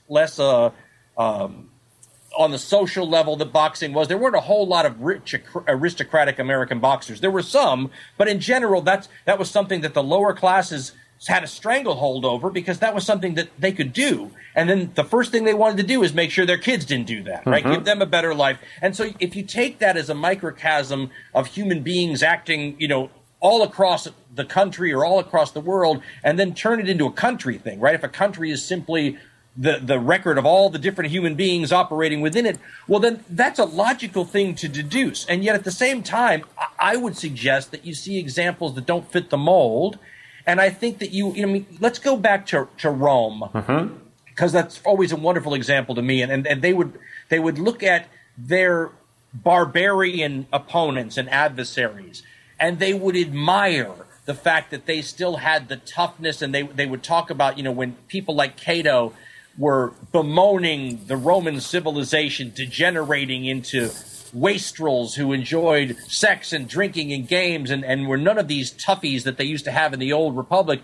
on the social level that boxing was. There weren't a whole lot of rich aristocratic American boxers. There were some, but in general, that was something that the lower classes had a stranglehold over because that was something that they could do. And then the first thing they wanted to do is make sure their kids didn't do that, right? Give them a better life. And so if you take that as a microcosm of human beings acting, all across the country or all across the world, and then turn it into a country thing, right? If a country is simply the record of all the different human beings operating within it, well, then that's a logical thing to deduce. And yet at the same time, I would suggest that you see examples that don't fit the mold. And I think that let's go back to Rome, because that's always a wonderful example to me. And they would look at their barbarian opponents and adversaries, and they would admire the fact that they still had the toughness. And they would talk about, when people like Cato were bemoaning the Roman civilization degenerating into wastrels who enjoyed sex and drinking and games and were none of these toughies that they used to have in the old republic.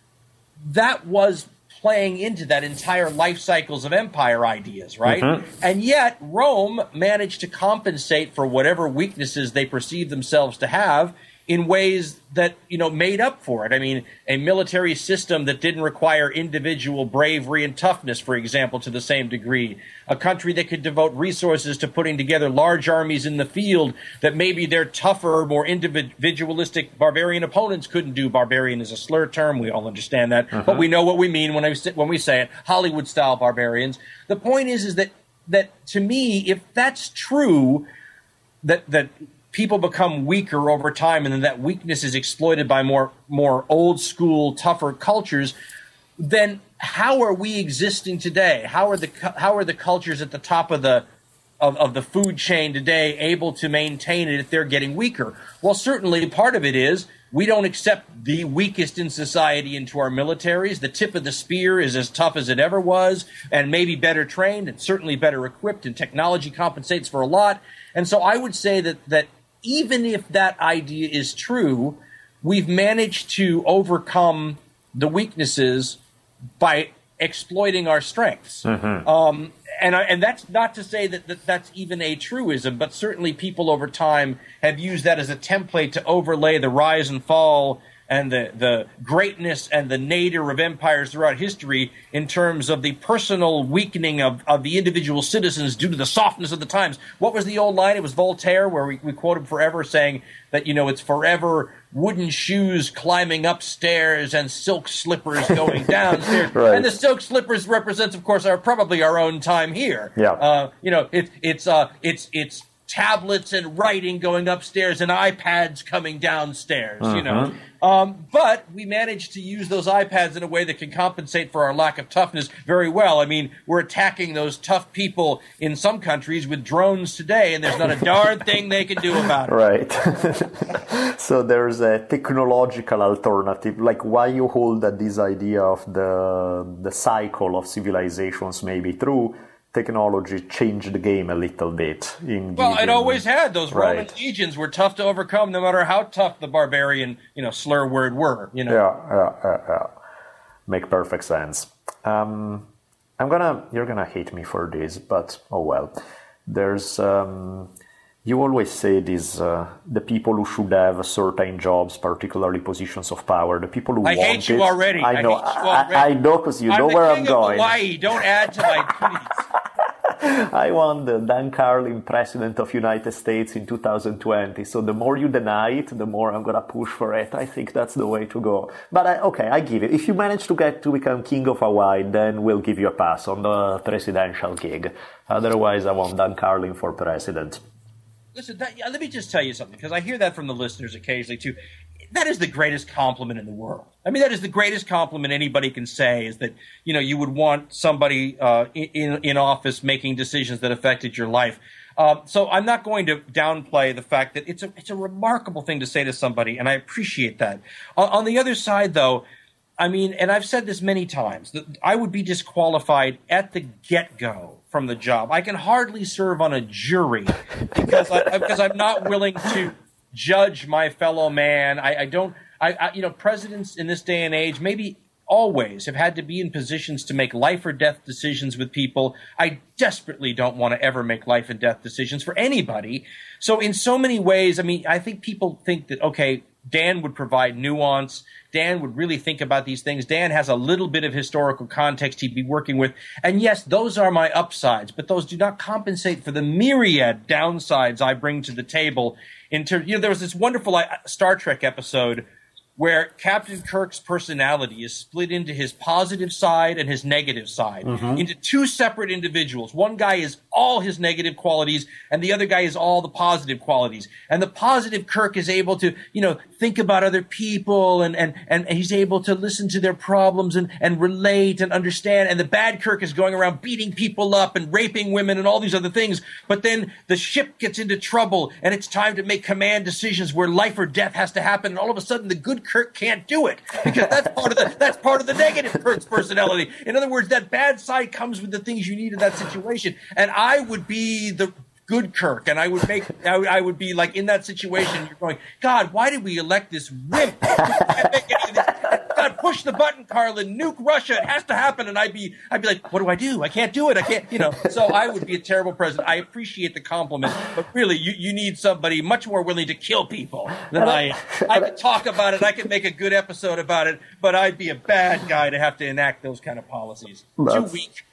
That was playing into that entire life cycles of empire ideas, right? And yet Rome managed to compensate for whatever weaknesses they perceived themselves to have in ways that, made up for it. I mean, a military system that didn't require individual bravery and toughness, for example, to the same degree. A country that could devote resources to putting together large armies in the field that maybe their tougher, more individualistic barbarian opponents couldn't do. Barbarian is a slur term. We all understand that. But we know what we mean when we say it. Hollywood-style barbarians. The point is that to me, if that's true, that people become weaker over time, and then that weakness is exploited by more old school, tougher cultures, then how are we existing today? How are the cultures at the top of the food chain today able to maintain it if they're getting weaker? Well, certainly part of it is we don't accept the weakest in society into our militaries. The tip of the spear is as tough as it ever was, and maybe better trained and certainly better equipped, and technology compensates for a lot. And so I would say that even if that idea is true, we've managed to overcome the weaknesses by exploiting our strengths. And that's not to say that that's even a truism, but certainly people over time have used that as a template to overlay the rise and fall and the greatness and the nadir of empires throughout history in terms of the personal weakening of the individual citizens due to the softness of the times. What was the old line? It was Voltaire, where we quote him forever, saying that, it's forever wooden shoes climbing upstairs and silk slippers going downstairs.
Right.
And the silk slippers represents, of course, probably our own time here.
Yeah.
It's tablets and writing going upstairs and iPads coming downstairs, you know. But we managed to use those iPads in a way that can compensate for our lack of toughness very well. I mean, we're attacking those tough people in some countries with drones today, and there's not a darn thing they can do about it.
Right. So there's a technological alternative. Like, why you hold that this idea of the cycle of civilizations maybe through technology changed the game a little bit.
Well, it always had. Those Roman legions were tough to overcome, no matter how tough the barbarian, slur word were.
Yeah. Make perfect sense. You're gonna hate me for this, but oh well. There's you always say this: the people who should have certain jobs, particularly positions of power, the people who want it.
I hate you already.
I know, I know, because you know where I'm going.
I'm the king of Hawaii. Don't add to my pleas.
I want the Dan Carlin president of United States in 2020. So the more you deny it, the more I'm going to push for it. I think that's the way to go. But I give it. If you manage to become king of Hawaii, then we'll give you a pass on the presidential gig. Otherwise, I want Dan Carlin for president.
Listen, let me just tell you something, because I hear that from the listeners occasionally too. That is the greatest compliment in the world. I mean, that is the greatest compliment anybody can say, is that, you would want somebody in office making decisions that affected your life. So I'm not going to downplay the fact that it's a remarkable thing to say to somebody, and I appreciate that. On the other side, though, I mean, and I've said this many times, that I would be disqualified at the get-go from the job. I can hardly serve on a jury because I'm not willing to judge my fellow man. Presidents in this day and age maybe always have had to be in positions to make life or death decisions with people. I desperately don't want to ever make life and death decisions for anybody. So in so many ways, I mean, I think people think that, okay, Dan would provide nuance. Dan would really think about these things. Dan has a little bit of historical context he'd be working with. And yes, those are my upsides, but those do not compensate for the myriad downsides I bring to the table. There was this wonderful Star Trek episode where Captain Kirk's personality is split into his positive side and his negative side, into two separate individuals. One guy is all his negative qualities, and the other guy is all the positive qualities. And the positive Kirk is able to, think about other people, and he's able to listen to their problems and relate and understand. And the bad Kirk is going around beating people up and raping women and all these other things. But then the ship gets into trouble, and it's time to make command decisions where life or death has to happen. And all of a sudden, the good Kirk can't do it because that's part of the negative Kirk's personality. In other words, that bad side comes with the things you need in that situation. And I would be the good Kirk, and I would be like in that situation. You're going, God, why did we elect this wimp? God, push the button, Carlin. Nuke Russia. It has to happen. And I'd be like, what do? I can't do it. I can't, So I would be a terrible president. I appreciate the compliment, but really, you need somebody much more willing to kill people than I am. I could talk about it. I could make a good episode about it, but I'd be a bad guy to have to enact those kind of policies. Too weak.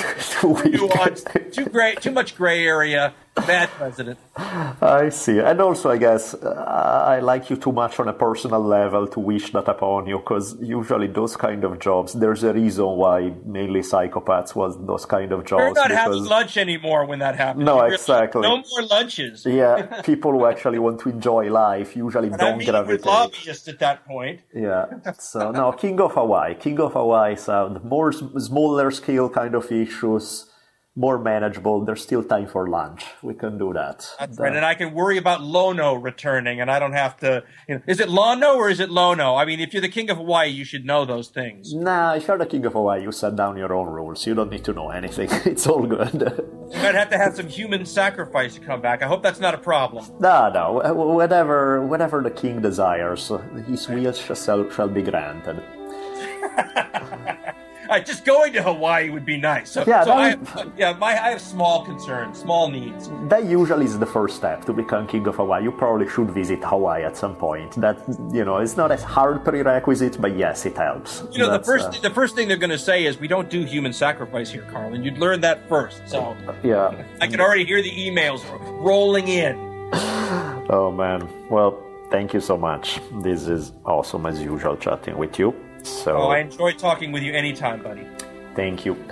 Too much gray area. Bad president.
I see. And also, I guess, I like you too much on a personal level to wish that upon you, because usually those kind of jobs, there's a reason why mainly psychopaths was those kind of jobs.
We're not having lunch anymore when that happens.
No, exactly.
No more lunches.
Yeah, people who actually want to enjoy life usually don't gravitate.
With lobbyists at that point.
Yeah. So, no, King of Hawaii sound more smaller scale kind of issues. More manageable. There's still time for lunch. We can do that.
That's right. And I can worry about Lono returning, and I don't have to. Is it Lono or is it Lono? I mean, if you're the king of Hawaii, you should know those things.
Nah, if you're the king of Hawaii, you set down your own rules. You don't need to know anything. It's all good.
You might have to have some human sacrifice to come back. I hope that's not a problem.
No. Whatever the king desires, his will shall be granted.
Just going to Hawaii would be nice. I have small concerns, small needs.
That usually is the first step to become king of Hawaii. You probably should visit Hawaii at some point. That it's not a hard prerequisite, but yes, it helps.
The first thing they're going to say is we don't do human sacrifice here, Carlin. You'd learn that first. So
yeah,
I can already hear the emails rolling in.
Oh man, well, thank you so much. This is awesome as usual chatting with you. So,
I enjoy talking with you anytime, buddy.
Thank you.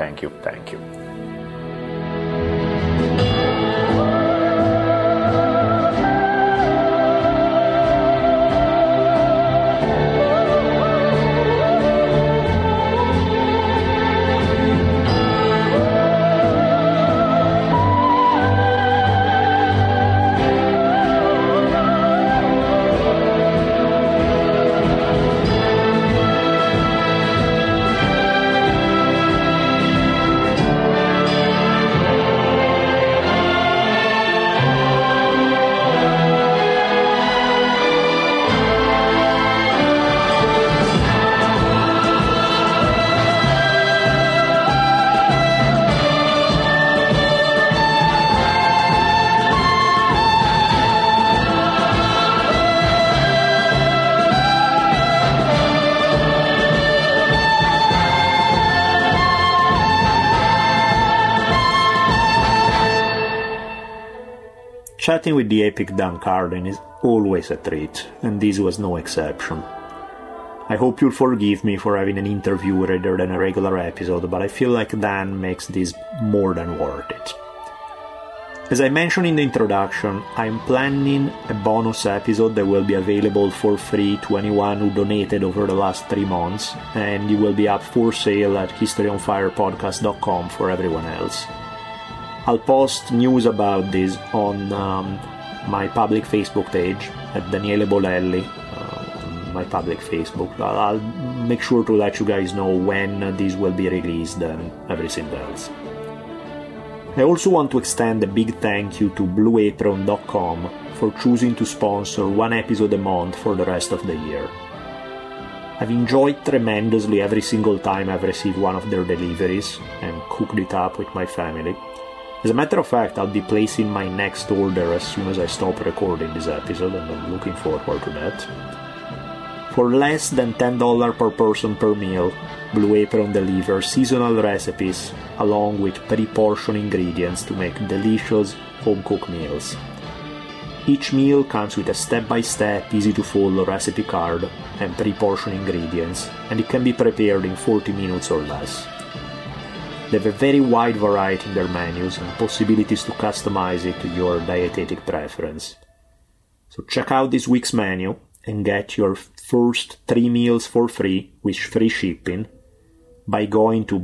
chatting with the epic Dan Carlin is always a treat, and this was no exception. I hope you'll forgive me for having an interview rather than a regular episode, but I feel like Dan makes this more than worth it. As I mentioned in the introduction, I'm planning a bonus episode that will be available for free to anyone who donated over the last 3 months, and it will be up for sale at historyonfirepodcast.com for everyone else. I'll post news about this on my public Facebook page at Daniele Bolelli, my public Facebook. I'll make sure to let you guys know when this will be released and everything else. I also want to extend a big thank you to BlueApron.com for choosing to sponsor 1 episode a month for the rest of the year. I've enjoyed tremendously every single time I've received one of their deliveries and cooked it up with my family. As a matter of fact, I'll be placing my next order as soon as I stop recording this episode, and I'm looking forward to that. For less than $10 per person per meal, Blue Apron delivers seasonal recipes along with pre-portioned ingredients to make delicious home-cooked meals. Each meal comes with a step-by-step, easy-to-follow recipe card and pre-portioned ingredients, and it can be prepared in 40 minutes or less. They have a very wide variety in their menus and possibilities to customize it to your dietetic preference. So check out this week's menu and get your first 3 meals for free with free shipping by going to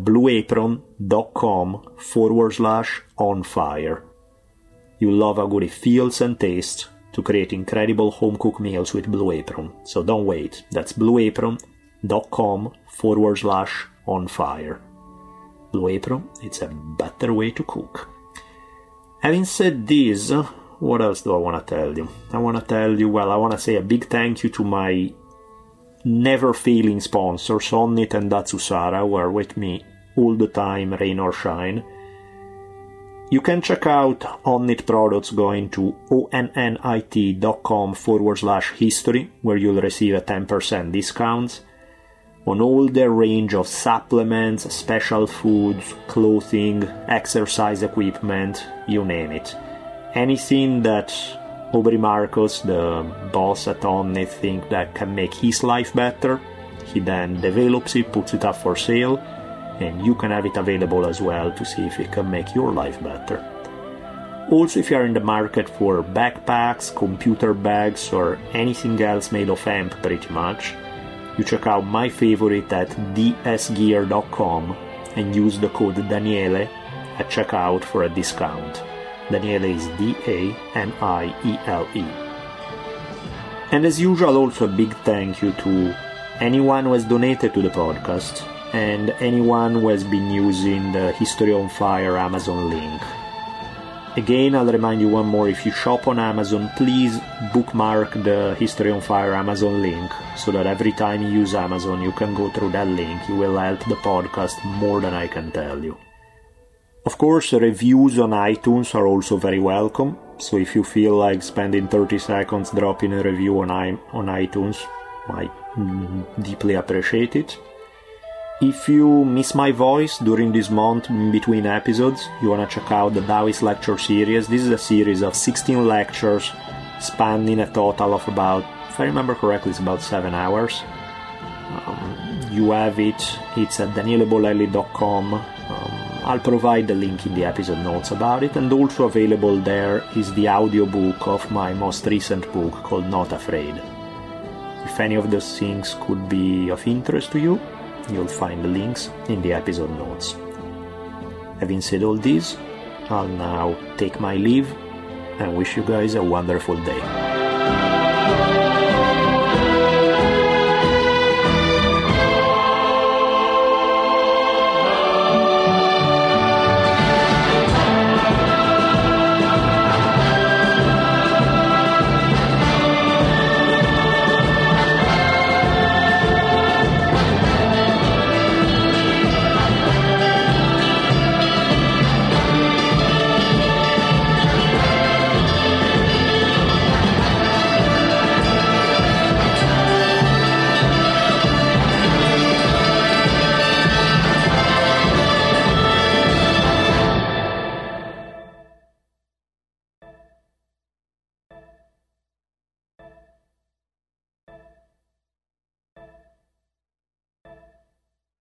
blueapron.com/onfire. You'll love how good it feels and tastes to create incredible home-cooked meals with Blue Apron. So don't wait. That's blueapron.com/onfire. Blue Apron, it's a better way to cook. Having said this, what else do I want to tell you? I want to say a big thank you to my never-failing sponsors, Onnit and Datsusara, who are with me all the time, rain or shine. You can check out Onnit products going to onnit.com/history, where you'll receive a 10% discount on all their range of supplements, special foods, clothing, exercise equipment, you name it. Anything that Aubrey Marcos, the boss at Onnit, thinks that can make his life better, he then develops it, puts it up for sale, and you can have it available as well to see if it can make your life better. Also, if you are in the market for backpacks, computer bags, or anything else made of hemp pretty much, you check out my favorite at dsgear.com and use the code Daniele at checkout for a discount. Daniele is Daniele. And as usual, also a big thank you to anyone who has donated to the podcast and anyone who has been using the History on Fire Amazon link. Again, I'll remind you one more, if you shop on Amazon, please bookmark the History on Fire Amazon link so that every time you use Amazon you can go through that link. You will help the podcast more than I can tell you. Of course, reviews on iTunes are also very welcome, so if you feel like spending 30 seconds dropping a review on iTunes, I deeply appreciate it. If you miss my voice during this month in between episodes, you want to check out the Taoist Lecture Series. This is a series of 16 lectures spanning a total of about, if I remember correctly, it's about 7 hours. You have it, it's at danielebolelli.com. I'll provide the link in the episode notes about it, and also available there is the audiobook of my most recent book called Not Afraid. If any of those things could be of interest to you, you'll find the links in the episode notes. Having said all this, I'll now take my leave and wish you guys a wonderful day.